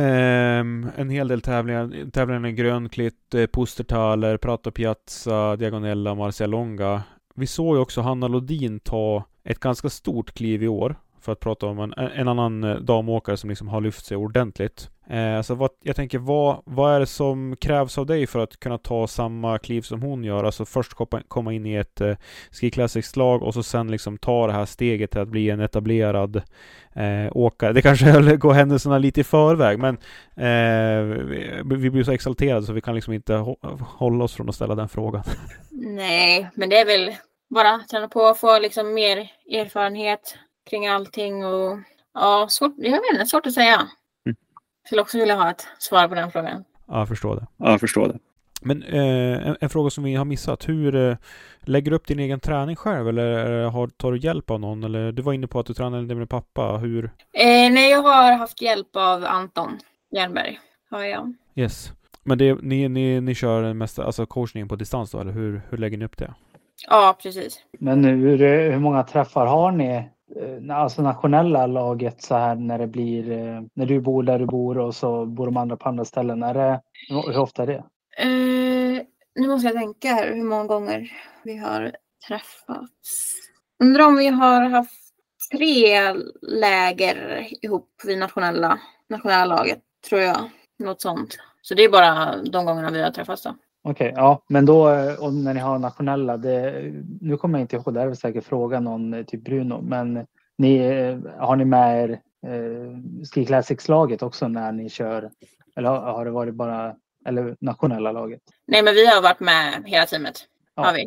Um, en hel del tävlingar, tävlingar i Grönklitt, eh, Pustertaler, Prato Piazza, Diagonella, Marcialonga. Vi såg ju också Hanna Lodin ta ett ganska stort kliv i år för att prata om en, en annan damåkare som liksom har lyft sig ordentligt. Eh, så vad, jag tänker, vad, vad är det som krävs av dig för att kunna ta samma kliv som hon gör? Alltså först komma, komma in i ett eh, Ski Classics-lag och så sen liksom ta det här steget till att bli en etablerad eh, åkare. Det kanske går händelserna lite i förväg, men eh, vi, vi blir så exalterade så vi kan liksom inte hå- hålla oss från att ställa den frågan. Nej, men det är väl bara träna på och få liksom mer erfarenhet kring allting och ja, svårt, jag vet inte, svårt att säga. Mm. Jag skulle också vilja ha ett svar på den frågan. Ja, jag förstår det. Ja, jag förstår det. Men eh, en, en fråga som vi har missat. Hur eh, lägger du upp din egen träning själv? Eller har, tar du hjälp av någon? Eller du var inne på att du tränade med din pappa. Hur? Eh, nej, jag har haft hjälp av Anton Jernberg. Har jag. Yes. Men det, ni, ni, ni kör den mesta, alltså coachningen på distans då? Eller hur, hur lägger ni upp det? Ja, precis. Men hur, hur många träffar har ni? Alltså nationella laget så här när det blir när du bor där du bor och så bor de andra på andra ställen. Är det, hur ofta är det? Uh, nu måste jag tänka här hur många gånger vi har träffats. Undrar om vi har haft tre läger ihop vid nationella, nationella laget, tror jag. Något sånt. Så det är bara de gångerna vi har träffats då. Okej, okay, ja. Men då om när ni har nationella, det, nu kommer jag inte ihåg, det är väl säkert fråga någon typ Bruno, men ni, har ni med er eh, Ski Classics-laget också när ni kör, eller har, har det varit bara, eller nationella laget? Nej, men vi har varit med hela teamet, ja, har vi.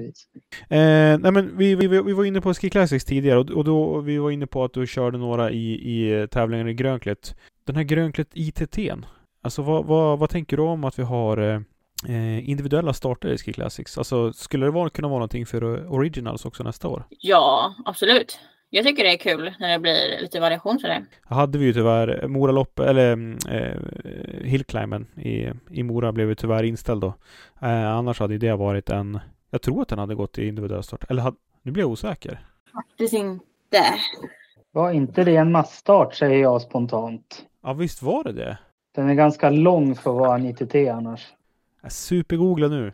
Eh, nej men vi, vi, vi var inne på Ski Classics tidigare och, och då vi var inne på att du körde några i, i tävlingar i Grönklitt. Den här Grönklitt I T T:n, alltså vad, vad, vad tänker du om att vi har eh, individuella starter i Ski Classics? Alltså skulle det vara, kunna vara någonting för Originals också nästa år? Ja, absolut. Jag tycker det är kul när det blir lite variation för det. Hade vi ju tyvärr Moralopp eller eh, Hillclimben i, i Mora blev ju tyvärr inställd då. Eh, annars hade det varit en, jag tror att den hade gått i individuell start. Eller hade, nu blir jag osäker. Faktiskt inte. Var inte det en massstart, säger jag spontant. Ja, visst var det det. Den är ganska lång för att vara en I T T annars. Jag supergoogla nu.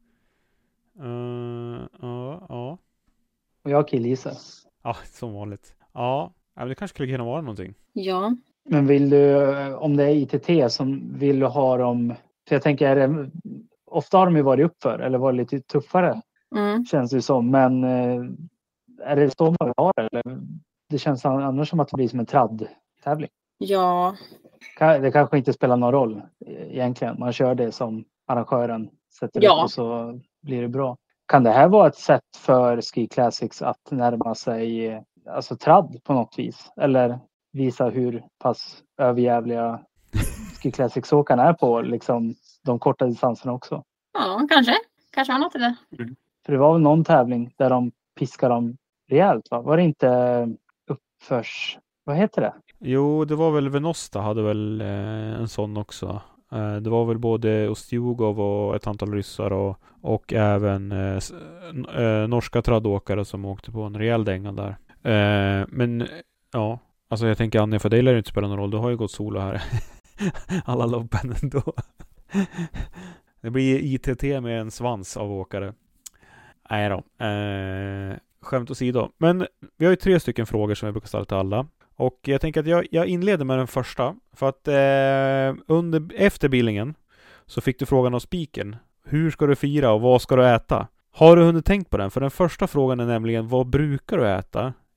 Uh, ja, ja. Och jag killgissar. Ja, som vanligt. Ja, det kanske skulle kunna vara någonting. Ja. Men vill du, om det är I T T som vill du ha dem, för jag tänker, är det, ofta har de ju varit uppför eller varit lite tuffare, mm. känns det som. Men är det så man har det? Eller? Det känns annars som att det blir som en tradd-tävling. Ja. Det kanske inte spelar någon roll egentligen. Man kör det som arrangören sätter ja. upp och så blir det bra. Kan det här vara ett sätt för Ski Classics att närma sig alltså tradd på något vis? Eller visa hur pass överjävliga Ski Classics-åkarna är på liksom de korta distanserna också? Ja, kanske. Kanske har något i det. Mm. För det var väl någon tävling där de piskade dem rejält, va? Var det inte uppförs... Vad heter det? Jo, det var väl Venosta hade väl eh, en sån också. Eh, det var väl både Ostjugov och ett antal ryssar och, och även eh, eh, norska traddåkare som åkte på en rejäl dänga där. Eh, men ja, alltså jag tänker Anja, för dig lär det inte spela någon roll. Du har ju gått solo här. Alla loppen ändå. Det blir I T T med en svans av åkare. Nej då. Eh, skämt åsido. Men vi har ju tre stycken frågor som jag brukar ställa till alla. Och jag tänker att jag, jag inleder med den första. För att eh, under, efter billingen så fick du frågan av spiken. Hur ska du fira och vad ska du äta? Har du hunnit tänkt på den? För den första frågan är nämligen, vad brukar du äta?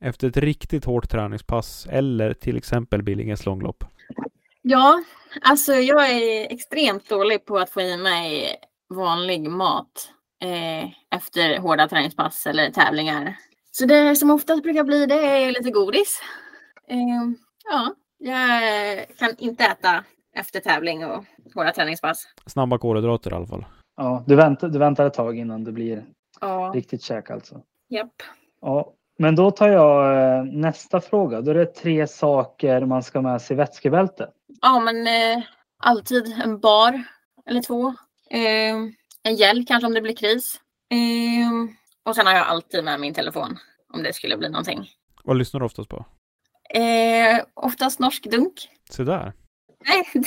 efter ett riktigt hårt träningspass eller till exempel Billingens långlopp? Ja, alltså jag är extremt dålig på att få i mig vanlig mat eh, efter hårda träningspass eller tävlingar. Så det som oftast brukar bli det är lite godis. Eh, ja, jag kan inte äta efter tävling och hårda träningspass. Snabba kolhydrater i alla fall. Ja, du väntar, du väntar ett tag innan det blir ja. riktigt käk alltså. Japp. Ja, men då tar jag eh, nästa fråga. Då är det tre saker man ska med sig i vätskebälte. Ja, men eh, alltid en bar eller två. Eh, en gel kanske om det blir kris. Eh, och sen har jag alltid med min telefon om det skulle bli någonting. Vad lyssnar du oftast på? Eh, oftast norsk dunk. Så där. Nej.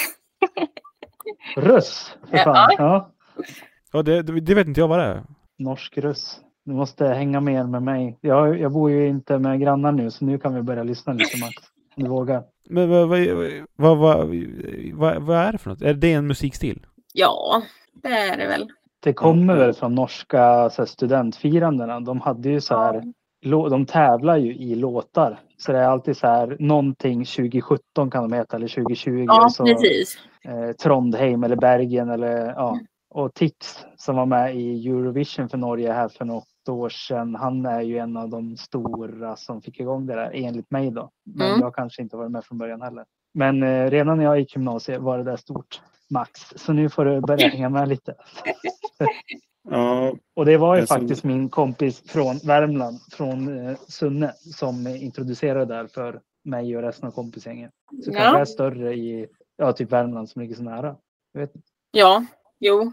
Russ, för fan. Ja. Ja. Ja, det, det vet inte jag vad det är. Norsk russ. Du måste hänga med med mig. Jag, jag bor ju inte med grannar nu, så nu kan vi börja lyssna lite, Max. Om du vågar. Men vad, vad, vad, vad, vad, vad är det för något? Är det en musikstil? Ja, det är det väl. Det kommer väl från norska så här, studentfirandena. De hade ju så här, ja. De tävlar ju i låtar. Så det är alltid så här, någonting tjugo sjutton kan de heta, eller tjugo tjugo. Ja, så, precis. Eh, Trondheim eller Bergen eller ja. Och Tix som var med i Eurovision för Norge här för något år sedan. Han är ju en av de stora som fick igång det där, enligt mig då. Men mm. jag kanske inte var med från början heller. Men eh, redan när jag gick gymnasiet var det där stort, Max. Så nu får du börja hänga med lite. Ja, och det var ju som... faktiskt min kompis från Värmland, från eh, Sunne, som eh, introducerade där för mig och resten av kompisgängen. Så ja. kanske är större i ja, typ Värmland som ligger så nära. Jag vet inte. Ja, jo.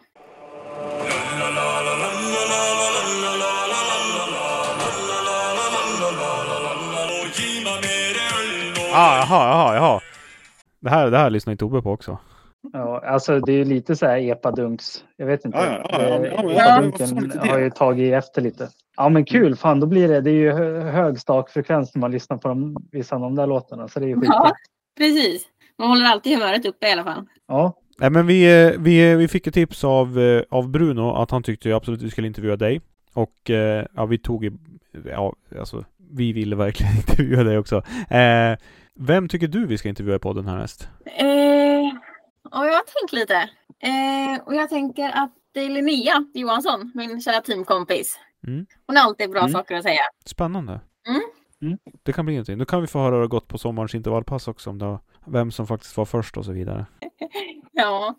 Ah, jaha, jaha, jaha. Det här, det här lyssnar inte Tobbe på också. Ja, alltså det är lite så här epadunks. Jag vet inte. Ja, ja, ja, ja, ja, Epadunken har ju tagit efter lite. Ja, men kul. Fan, då blir det. Det är ju hög stakfrekvens när man lyssnar på de, vissa av de där låtarna. Så det är ju skitbra. Ja, precis. Man håller alltid humöret uppe i alla fall. Ja. Nej, men vi, vi, vi fick ett tips av, av Bruno att han tyckte absolut att vi skulle intervjua dig. Och ja, vi tog ja, alltså vi ville verkligen intervjua dig också. Eh, vem tycker du vi ska intervjua i podden härnäst? Eh, och jag har tänkt lite. Eh, och jag tänker att det är Linnea Johansson, min kära teamkompis. Mm. Hon har alltid bra mm. saker att säga. Spännande. Mm. Mm. Det kan bli någonting. Nu kan vi få höra hur det gått på sommarens intervallpass också. Om det var, vem som faktiskt var först och så vidare. Ja.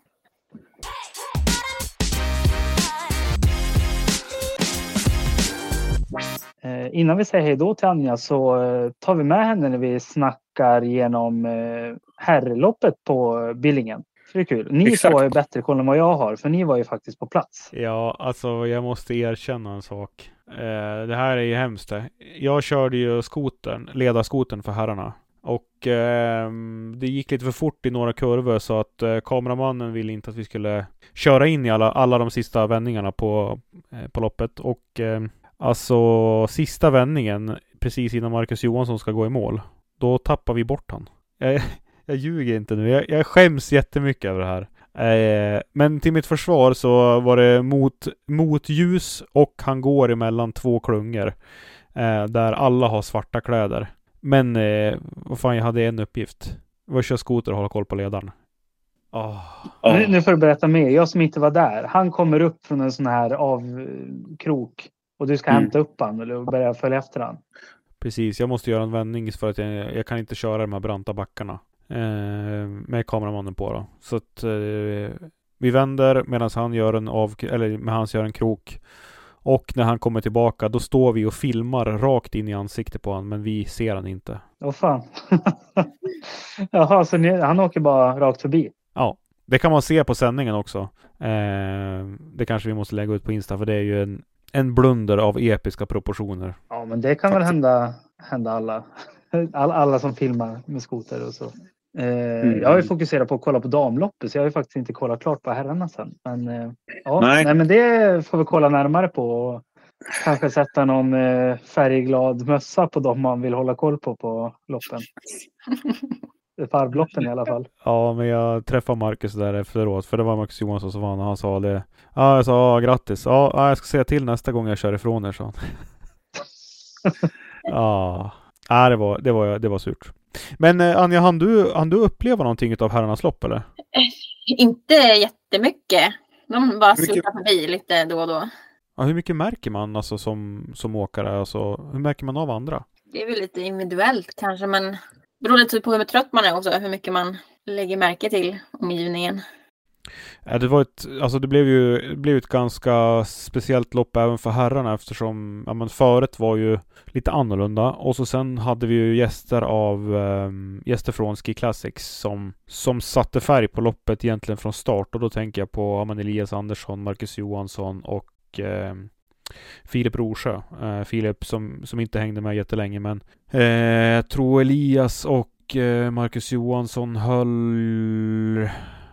Eh, innan vi säger hej då till Anja så eh, tar vi med henne när vi snackar genom eh, herrloppet på Billingen. Det är kul. Ni får ju bättre koll än vad jag har, för ni var ju faktiskt på plats. Ja, alltså jag måste erkänna en sak. Eh, det här är ju hemskt. Jag körde ju skotern, ledarskotern för herrarna. Och eh, det gick lite för fort i några kurvor så att eh, kameramannen ville inte att vi skulle köra in i alla, alla de sista vändningarna på, eh, på loppet. Och eh, alltså sista vändningen, precis innan Marcus Johansson ska gå i mål, då tappar vi bort han. Jag, jag ljuger inte nu. Jag, jag skäms jättemycket över det här. Eh, men till mitt försvar så var det mot, mot ljus och han går emellan två klungor eh, där alla har svarta kläder. Men eh, vad fan, jag hade en uppgift. Det var att köra skoter och hålla koll på ledaren. Oh. Nu, nu får du berätta mer. Jag som inte var där. Han kommer upp från en sån här avkrok. Och du ska mm. hämta upp han eller börja följa efter han. Precis, jag måste göra en vändning för att jag, jag kan inte köra de här branta backarna. Eh, med kameramannen på då. Så att eh, vi vänder medan han gör en av, eller med hans gör en krok. Och när han kommer tillbaka, då står vi och filmar rakt in i ansiktet på honom, men vi ser han inte. Åh fan. Jaha, så ni, han åker bara rakt förbi? Ja, det kan man se på sändningen också. Eh, det kanske vi måste lägga ut på Insta, för det är ju en, en blunder av episka proportioner. Ja, men det kan väl hända, hända alla. alla. Alla som filmar med skoter och så. Eh, mm. Jag har ju fokuserat på att kolla på damloppet, så jag har ju faktiskt inte kollat klart på herrarna sen. Men, eh, ja, nej. nej, men det får vi kolla närmare på och kanske sätta någon eh, färgglad mössa på dem man vill hålla koll på på loppen. Farvloppen i alla fall. Ja, men jag träffade Marcus där efteråt, för det var Marcus Johansson som vann och han sa det. Ja, jag sa grattis. Ja, jag ska säga till nästa gång jag kör ifrån er, så. Ja. Ja, det var, det var, det var surt. Men eh, Anja, hann du, hann du uppleva någonting av herrarnas lopp eller? Inte jättemycket. De bara Mycket... slutar förbi lite då och då. Ja, hur mycket märker man alltså, som, som åkare? Alltså, hur märker man av andra? Det är väl lite individuellt kanske, men det beror lite på hur trött man är också. Hur mycket man lägger märke till omgivningen. Ja, det var ett, alltså det blev ju det blev ett ganska speciellt lopp även för herrarna eftersom ja, men föret var ju lite annorlunda och så sen hade vi ju gäster av um, gäster från Ski Classics som, som satte färg på loppet egentligen från start och då tänker jag på ja, men Elias Andersson, Marcus Johansson och eh, Filip Rorsjö. Eh, Filip som, som inte hängde med jättelänge men eh, jag tror Elias och eh, Marcus Johansson höll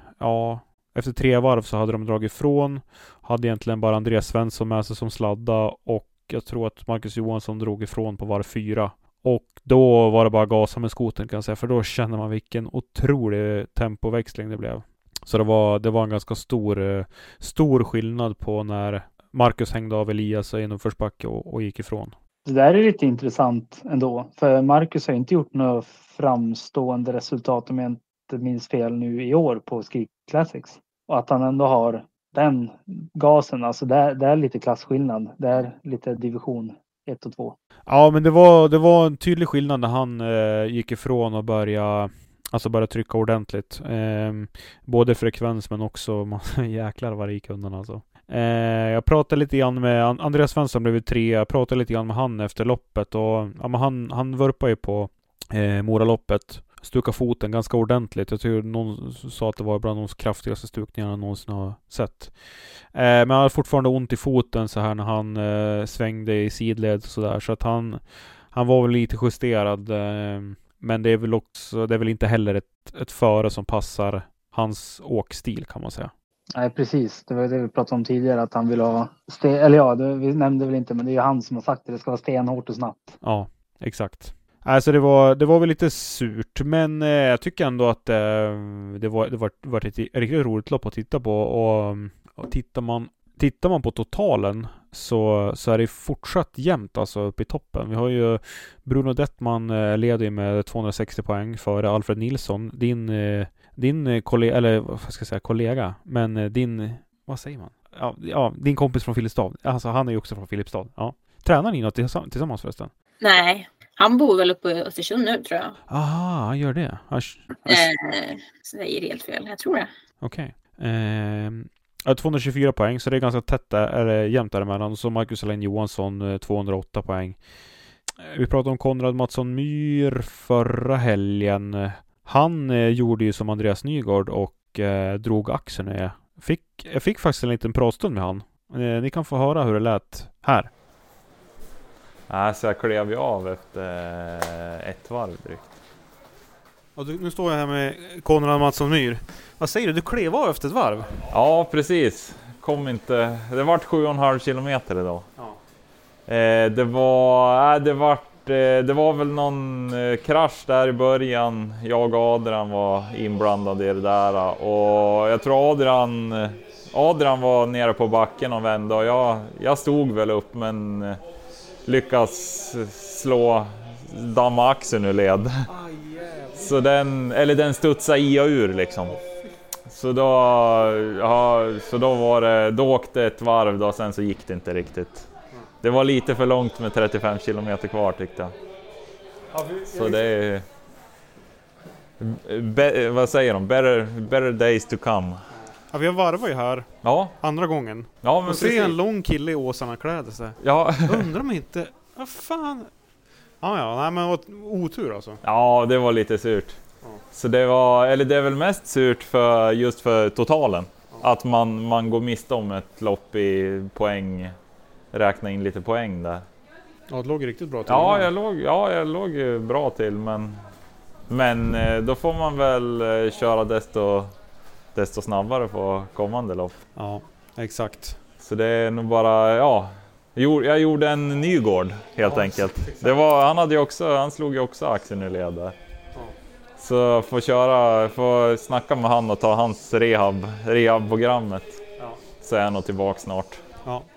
ja efter tre varv så hade de dragit ifrån. Hade egentligen bara Andreas Svensson med sig som sladda och jag tror att Marcus Johansson drog ifrån på varv fyra. Och då var det bara gasa med skoten kan jag säga. För då känner man vilken otrolig tempoväxling det blev. Så det var, det var en ganska stor, stor skillnad på när Marcus hängde av Elias i uppförsbacke och, och gick ifrån. Det där är lite intressant ändå. För Marcus har inte gjort några framstående resultat om jag inte minns fel nu i år på Ski Classics. Och att han ändå har den gasen, alltså det är, det är lite klassskillnad. Det är lite division ett och två. Ja, men det var, det var en tydlig skillnad när han eh, gick ifrån och började, alltså började trycka ordentligt. Eh, både frekvens men också, man, jäklar vad det gick undan alltså. Eh, jag pratade lite grann med Andreas Svensson blev tre. Jag pratade lite grann med han efter loppet och ja, men han, han vurpade ju på eh, Moraloppet. Stuka foten ganska ordentligt. Jag tror någon sa att det var bland de kraftigaste stukningarna jag någonsin har sett. Eh, men han hade fortfarande ont i foten så här när han eh, svängde i sidled och sådär. Så att han, han var väl lite justerad. Eh, men det är väl också, det är väl inte heller ett, ett före som passar hans åkstil kan man säga. Nej, precis. Det var det vi pratade om tidigare att han vill ha sten, eller ja, det, vi nämnde väl inte men det är ju han som har sagt det. Det ska vara stenhårt och snabbt. Ja, exakt. Alltså det var, det var väl lite surt men eh, jag tycker ändå att eh, det var, det var, var ett riktigt roligt lopp att titta på och, och tittar, man, tittar man på totalen så, så är det fortsatt jämnt alltså uppe i toppen. Vi har ju Bruno Dettman eh, leder med tvåhundrasextio poäng före Alfred Nilsson. Din, eh, din kollega, eller vad ska jag säga kollega, men eh, din, vad säger man? Ja, ja, din kompis från Filipstad. Alltså han är ju också från Filipstad. Ja. Tränar ni något tillsammans förresten? Nej. Han bor väl uppe i Östersund nu tror jag. Aha, han gör det. Asch, asch. Eh, så det är helt fel, jag tror det. Okej. Okay. Eh, tvåhundratjugofyra poäng, så det är ganska tätt eller jämnt däremellan. Så Marcus Alain Johansson tvåhundraåtta poäng. Vi pratade om Konrad Mattsson Myhr förra helgen. Han eh, gjorde ju som Andreas Nygård och eh, drog axeln ner. Fick, jag fick faktiskt en liten pratstund med han. Eh, ni kan få höra hur det lät här. Nej, så jag klev ju av efter ett varv drygt. Och du, nu står jag här med Konrad Mattsson Myhr. Vad säger du? Du klev av efter ett varv? Ja, precis. Kom inte... Det vart sju och en halv kilometer idag. Ja. Eh, det var... Äh, det vart... Eh, det var väl någon eh, krasch där i början. Jag och Adrian var inblandade i det där. Och jag tror Adrian... Adrian var nere på backen och vände. Och jag, jag stod väl upp, men... Eh, lyckas slå damma axeln ur led. Så den, eller den studsade i och ur liksom. Så då, ja, så då var det, då åkte ett varv då, sen så gick det inte riktigt. Det var lite för långt med trettiofem kilometer kvar tyckte jag. Så det är, be, vad säger de? Better, better days to come. Ja, vi har varvat ju här. Ja. Andra gången. Ja, men och se en lång kille i Åsarna kläder sig. Ja. Undrar om inte... Vad fan... Ja, ja. Nej, men otur alltså. Ja, det var lite surt. Ja. Så det var... Eller det är väl mest surt för just för totalen. Ja. Att man, man går miste om ett lopp i poäng. Räkna in lite poäng där. Ja, det låg riktigt bra till. Ja, jag låg, ja, jag låg bra till. Men, men då får man väl köra desto... desto snabbare på kommande lopp. Ja, exakt. Så det är nog bara, ja, jag gjorde en Nygård helt ja, enkelt. Exakt. Det var, han hade ju också, han slog ju också axeln i led där. Ja. Så få köra, få snacka med han och ta hans rehab, rehabprogrammet. Ja. Så är han nog tillbaka snart. Ja.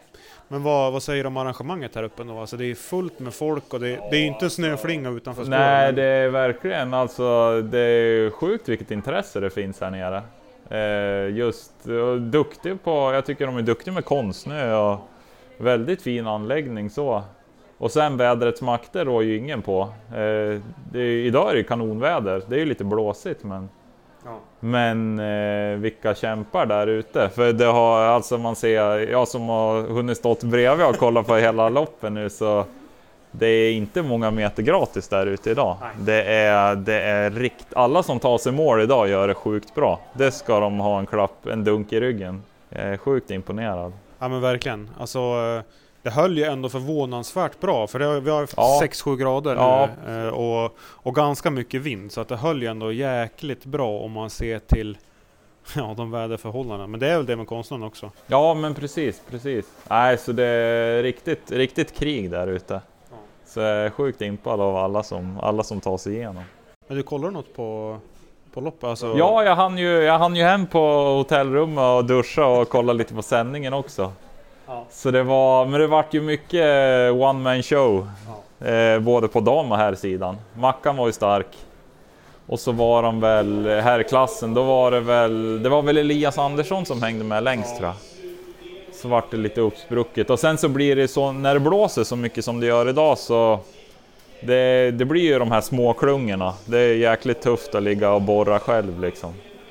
Men vad, vad säger du om arrangemanget här uppe då? Alltså det är fullt med folk och det, det är ju inte en snöflinga utanför spåren. Nej, det är verkligen, alltså det är sjukt vilket intresse det finns här nere. Eh, just och duktig på, jag tycker de är duktiga med konstsnö och väldigt fin anläggning så. Och sen vädrets makter rår ju ingen på. Eh, det är, idag är det ju kanonväder, det är ju lite blåsigt men ja. Men eh, vilka kämpar där ute. För det har, alltså man ser, jag som har hunnit stått bredvid och kollat på hela loppen nu, så det är inte många meter gratis där ute idag. Det är, det är rikt, alla som tar sig mål idag gör det sjukt bra. Det ska de ha en klapp, en dunk i ryggen. Jag är sjukt imponerad. Ja men verkligen, alltså det höll ju ändå förvånansvärt bra, för det har, vi har ja. sex sju grader ja. nu, och, och ganska mycket vind, så att det höll ju ändå jäkligt bra om man ser till ja, de väderförhållandena. Men det är väl det med konsten också. Ja men precis, precis. Nej, så det är riktigt, riktigt krig där ute. Ja. Så jag är sjukt impad av alla som, alla som tar sig igenom. Men du kollar något på, på loppet? Alltså... Ja, jag hann, ju, jag hann ju hem på hotellrummet och duscha och kolla lite på sändningen också. Ja. Så det var, men det vart ju mycket one man show, ja. eh, både på dam och här sidan. Mackan var ju stark. Och så var de väl, här i klassen, då var det väl, det var väl Elias Andersson som hängde med längst, ja. tror jag. Så vart det lite uppsprucket. Och sen så blir det så, när det blåser så mycket som det gör idag, så det, det blir ju de här små klungorna. Det är jäkligt tufft att ligga och borra själv liksom.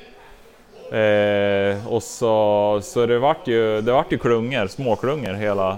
Eh, och så, så det vart ju, det vart ju klungor, små klungor hela.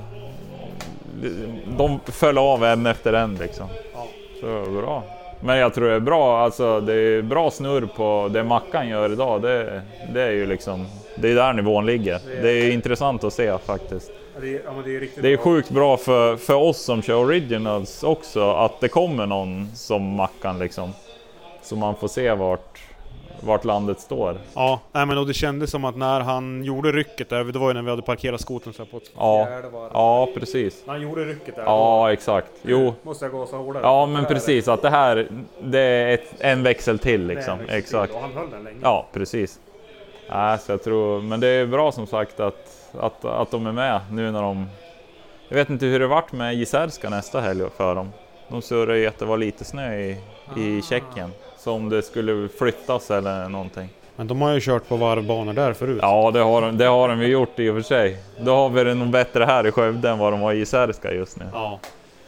De föll av en efter en liksom. Så det var bra. Men jag tror det är bra, alltså det är bra snurr på det Mackan gör idag. Det, det är ju liksom, det är där nivån ligger. Det är intressant att se faktiskt. Det är, ja, men det är, riktigt det är bra. sjukt bra för, för oss som kör originals också, att det kommer någon som Mackan liksom. Så man får se vart vart landet står. Ja, nej, men och det kändes som att när han gjorde rycket där, det var ju när vi hade parkerat skoten så här på ett ja. ja, precis. När han gjorde rycket där. Ja, exakt. Jo. Måste jag gå så hårdare. Ja, men precis att det här, det är ett, en växel till liksom. Växel exakt. Till, och han höll den länge. Ja, precis. Ja, så jag tror, men det är bra som sagt att, att, att de är med nu när de, jag vet inte hur det varit med Jizerska nästa helg för dem. De surrar ju att det var lite snö i, ah. i Tjeckien. Så om det skulle flyttas eller någonting. Men de har ju kört på varvbanor där förut. Ja, det har de, det har de ju gjort i och för sig. Då har vi det nog bättre här i Skövde än vad de har i Jizerska just nu. Ja.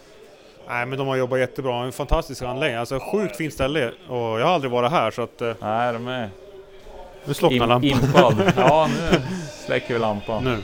Nej, men de har jobbat jättebra. En fantastisk anläggning. Alltså sjukt fint ställe. Och jag har aldrig varit här så att... Nej, de är... Nu slocknar lampan. Impad. Ja, nu släcker vi lampan. Nu.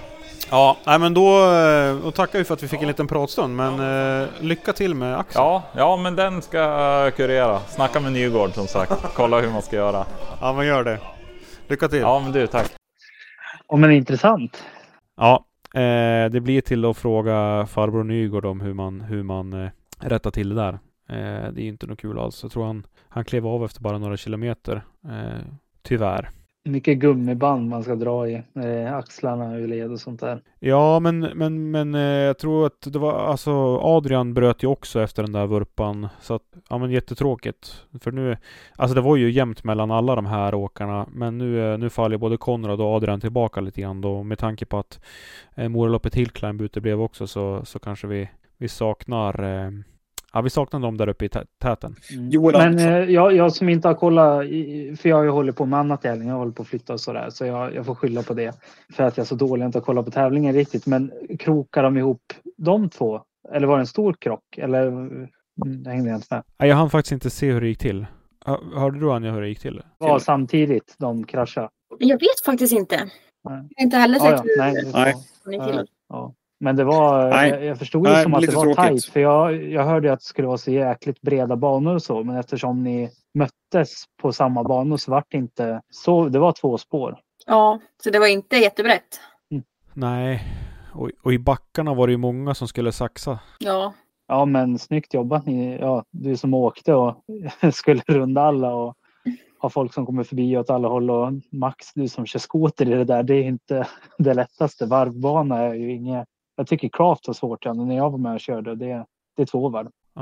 Ja, nej, men då, då tackar vi för att vi fick en liten pratstund. Men eh, lycka till med Axel. Ja, ja, men den ska kurera. Snacka med Nygård som sagt. Kolla hur man ska göra. Ja, men gör det. Lycka till. Ja, men du, tack. Ja, men intressant. Ja, eh, det blir till att fråga farbror Nygård om hur man, hur man eh, rättar till det där. Eh, det är inte något kul alls. Jag tror han, han klev av efter bara några kilometer. Eh, tyvärr. Mycket gummiband man ska dra i. Eh, axlarna ur led och sånt där. Ja, men, men, men eh, jag tror att det var, alltså Adrian bröt ju också efter den där vurpan. Så att, ja men jättetråkigt. För nu, alltså det var ju jämnt mellan alla de här åkarna. Men nu, nu faller både Konrad och Adrian tillbaka lite grann då. Med tanke på att eh, Moraloppet Hillclimb uteblev också, så, så kanske vi, vi saknar... Eh, Ja, vi saknar dem där uppe i täten. Mm. Men eh, jag, jag som inte har kollat, för jag har ju hållit på med annat tävling, jag håller på att flytta och sådär, så jag, jag får skylla på det. För att jag är så dålig att inte kolla på tävlingen riktigt. Men krokar de ihop de två? Eller var det en stor krock? Eller jag hängde inte med. Nej, jag hann faktiskt inte se hur det gick till. Hörde du, Anja, hur det gick till? Ja, samtidigt de kraschade. Jag vet faktiskt inte. Nej. Jag har inte heller sett ja, ja. hur Nej, det gick till. Ja. Men det var, jag, jag förstod ju Nej, som att det var tråkigt. tajt. För jag, jag hörde att det skulle vara så jäkligt breda banor och så. Men eftersom ni möttes på samma banor så var det inte så. Det var två spår. Ja, så det var inte jättebrett. Mm. Nej, och, och i backarna var det ju många som skulle saxa. Ja. Ja, men snyggt jobbat ni. Ja, du som åkte och skulle runda alla och ha folk som kommer förbi åt alla håll. Och Max, du som kör skoter i det där, det är inte det lättaste. Varvbana är ju inget... Jag tycker craft var svårt ja, när jag var med och körde. Det, det är två varv. Ja.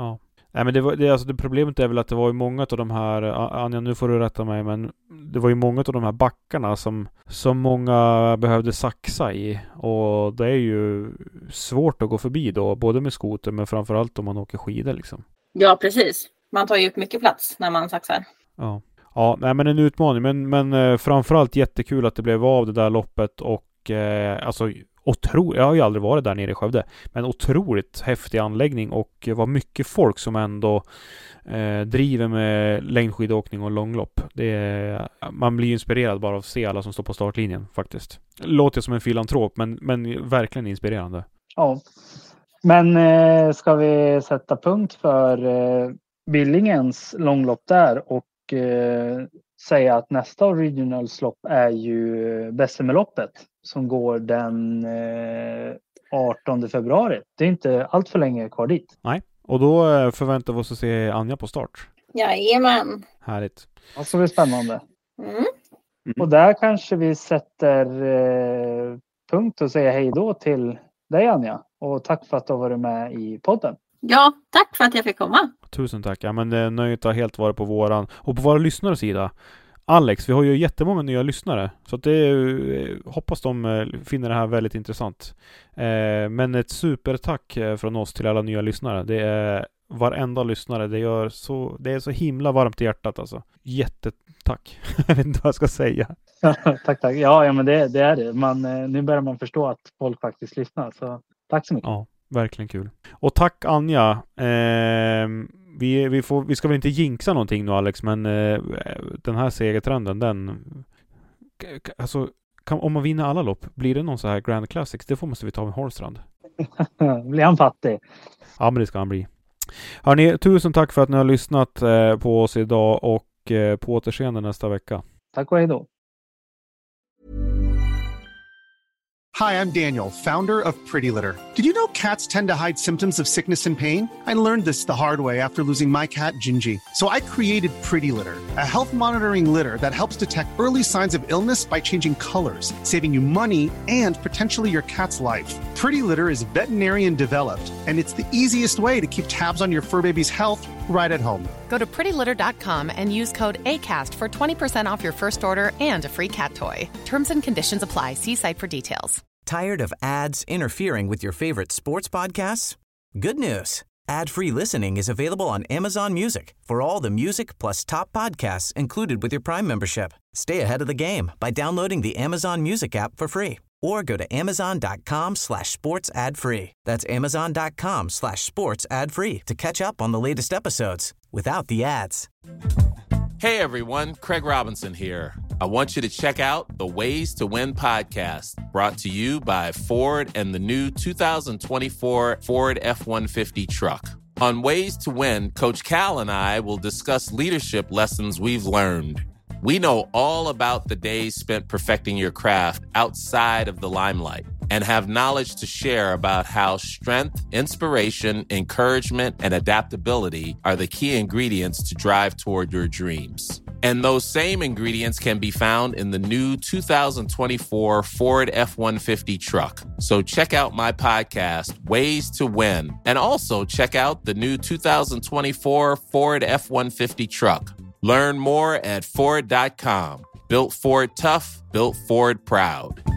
Nej, men det var, det, alltså det problemet är väl att det var ju många av de här, Anja nu får du rätta mig, men det var ju många av de här backarna som, som många behövde saxa i, och det är ju svårt att gå förbi då, både med skoter men framförallt om man åker skidor liksom. Ja, precis. Man tar ju upp mycket plats när man saxar. Ja, ja nej, men en utmaning, men, men framförallt jättekul att det blev av det där loppet, och eh, alltså Otro, jag har ju aldrig varit där nere i Skövde, men otroligt häftig anläggning, och var mycket folk som ändå eh, driver med längdskidåkning och långlopp. Det är, man blir inspirerad bara av att se alla som står på startlinjen faktiskt. Låter som en filantrop, men, men verkligen inspirerande. Ja, men eh, ska vi sätta punkt för eh, Billingens långlopp där och eh, säga att nästa originalslopp är ju Bessemerloppet som går den eh, artonde februari. Det är inte allt för länge kvar dit. Nej, och då förväntar vi oss att se Anja på start. Jajamän. Härligt. Och så blir det spännande. Mm. Mm. Och där kanske vi sätter eh, punkt och säger hej då till dig, Anja. Och tack för att du har varit med i podden. Ja, tack för att jag fick komma. Tusen tack. Ja, men det nöjet har helt varit på våran och på våra lyssnares sida. Alex, vi har ju jättemånga nya lyssnare, så att det hoppas de finner det här väldigt intressant. Eh, men ett supertack från oss till alla nya lyssnare. Det är varenda lyssnare. Det gör så, det är så himla varmt i hjärtat alltså. Jättetack. Jag vet inte vad jag ska säga. tack, tack. Ja, ja men det, det är det. Man, nu börjar man förstå att folk faktiskt lyssnar. Så tack så mycket. Ja, verkligen kul. Och tack Anja. Eh, vi, vi, får, vi ska väl inte jinxa någonting nu Alex, men eh, den här segertrenden, den alltså, kan, om man vinner alla lopp, blir det någon så här Grand Classics? Det får måste vi ta med Holstrand. Blir han fattig? Ja, men det ska han bli. Hörrni, tusen tack för att ni har lyssnat eh, på oss idag, och eh, på återseende nästa vecka. Tack och hej då. Hi, I'm Daniel, founder of Pretty Litter. Did you know cats tend to hide symptoms of sickness and pain? I learned this the hard way after losing my cat, Gingy. So I created Pretty Litter, a health monitoring litter that helps detect early signs of illness by changing colors, saving you money and potentially your cat's life. Pretty Litter is veterinarian developed, and it's the easiest way to keep tabs on your fur baby's health right at home. Go to pretty litter dot com and use code ACAST for twenty percent off your first order and a free cat toy. Terms and conditions apply. See site for details. Tired of ads interfering with your favorite sports podcasts? Good news. Ad-free listening is available on Amazon Music for all the music plus top podcasts included with your Prime membership. Stay ahead of the game by downloading the Amazon Music app for free or go to amazon.com slash sports ad free. That's amazon.com slash sports ad free to catch up on the latest episodes without the ads. Hey everyone, Craig Robinson here. I want you to check out the Ways to Win podcast, brought to you by Ford and the new two thousand twenty-four Ford F one fifty truck. On Ways to Win, Coach Cal and I will discuss leadership lessons we've learned. We know all about the days spent perfecting your craft outside of the limelight and have knowledge to share about how strength, inspiration, encouragement, and adaptability are the key ingredients to drive toward your dreams. And those same ingredients can be found in the new two thousand twenty-four Ford F one fifty truck. So check out my podcast, Ways to Win, and also check out the new two thousand twenty-four Ford F one fifty truck. Learn more at Ford dot com. Built Ford tough, built Ford proud.